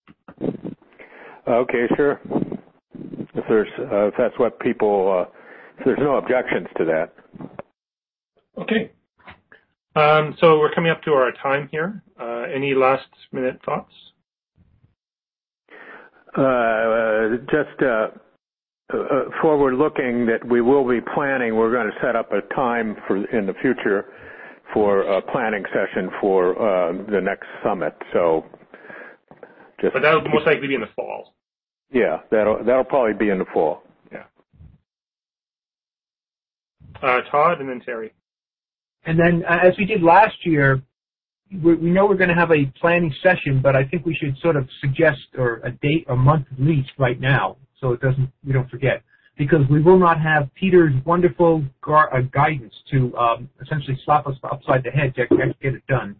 Okay, sure. If that's what people, if there's no objections to that. Okay. So we're coming up to our time here. Any last minute thoughts? Just forward looking that we will be planning, we're going to set up a time in the future for a planning session for the next summit. So but that'll most likely be in the fall. Yeah, that'll probably be in the fall. Yeah. Todd and then Terry. And then, as we did last year, we know we're going to have a planning session, but I think we should sort of suggest a date, a month at least right now, so we don't forget, because we will not have Peter's wonderful guidance to essentially slap us upside the head to get it done.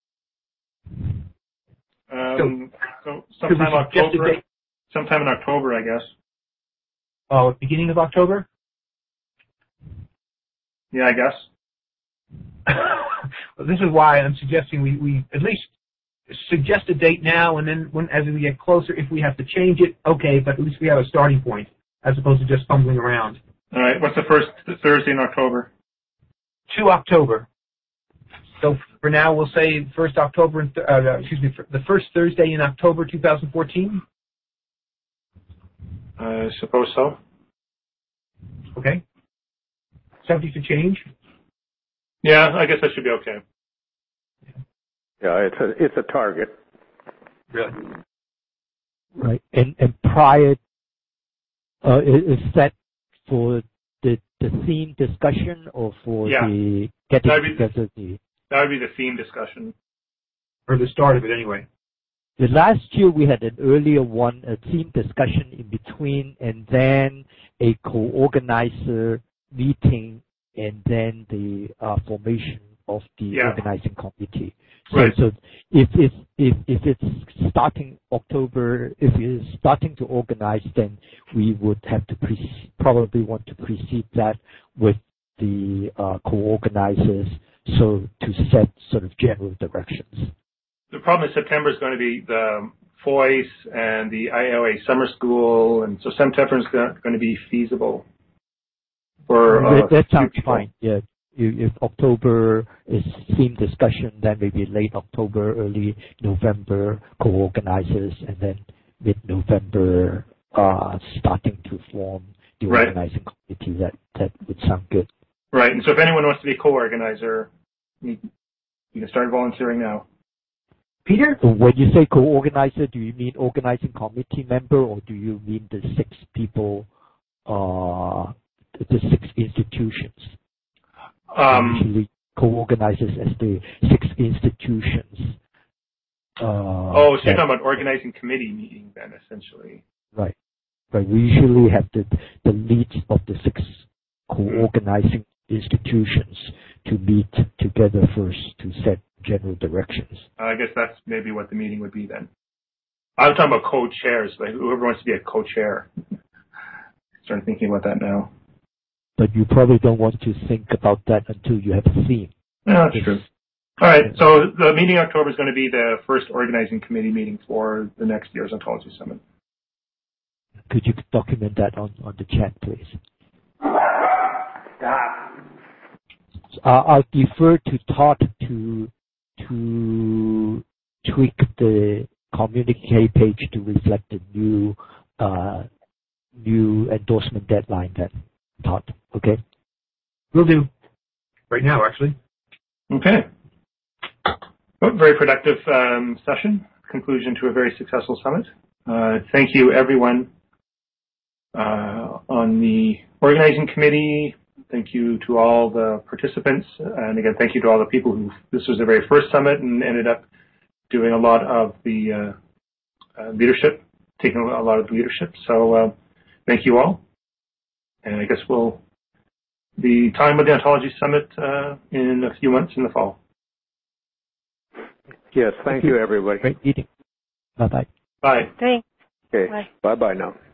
So sometime October. Sometime in October, I guess. Oh, beginning of October? Yeah, I guess. Well, this is why I'm suggesting we at least suggest a date now, and then as we get closer, if we have to change it, okay, but at least we have a starting point, as opposed to just fumbling around. All right, what's the first Thursday in October? 2 October. So for now, we'll say 1st October, the first Thursday in October 2014. I suppose so. Okay. Subject to change? Yeah, I guess that should be okay. Yeah, it's a target. Really? Right. And prior is set for the theme discussion or for the getting together the... That would be the theme discussion. Or the start of it anyway. The last year we had an earlier one, a theme discussion in between, and then a co-organizer meeting, and then the formation of the organizing committee. So, right. So if it's starting October, if it's starting to organize, then we would have to probably want to precede that with the co-organizers, so to set sort of general directions. The problem is September is going to be the FOIS and the IOA summer school, and so September is going to be feasible. That sounds fine. Yeah, if October is theme discussion, then maybe late October, early November co-organizers, and then mid-November starting to form the organizing committee. That would sound good. Right, and so if anyone wants to be a co-organizer, you can start volunteering now. Peter? When you say co-organizer, do you mean organizing committee member, or do you mean the 6 people, the 6 institutions? Usually co-organizers as the 6 institutions. So you're talking about organizing committee meeting then, essentially. Right. But we usually have the leads of the 6 co-organizing institutions to meet together first to set general directions. I guess that's maybe what the meeting would be then. I'm talking about co-chairs, like whoever wants to be a co-chair. Start thinking about that now. But you probably don't want to think about that until you have a theme. Yeah, that's true. All right, so the meeting in October is going to be the first organizing committee meeting for the next year's Ontology Summit. Could you document that on the chat, please? I'll defer to Todd to tweak the communique page to reflect the new endorsement deadline then, Todd, okay? Will do. Right now, actually. Okay. Well, very productive session. Conclusion to a very successful summit. Thank you, everyone on the organizing committee. Thank you to all the participants. And again, thank you to all the people who, this was their very first summit and ended up doing a lot of the leadership, taking a lot of the leadership. So thank you all. And I guess the time of the Ontology Summit in a few months in the fall. Yes, thank you, everybody. Great meeting. Bye-bye. Bye. Thanks. Okay, Bye. bye-bye now.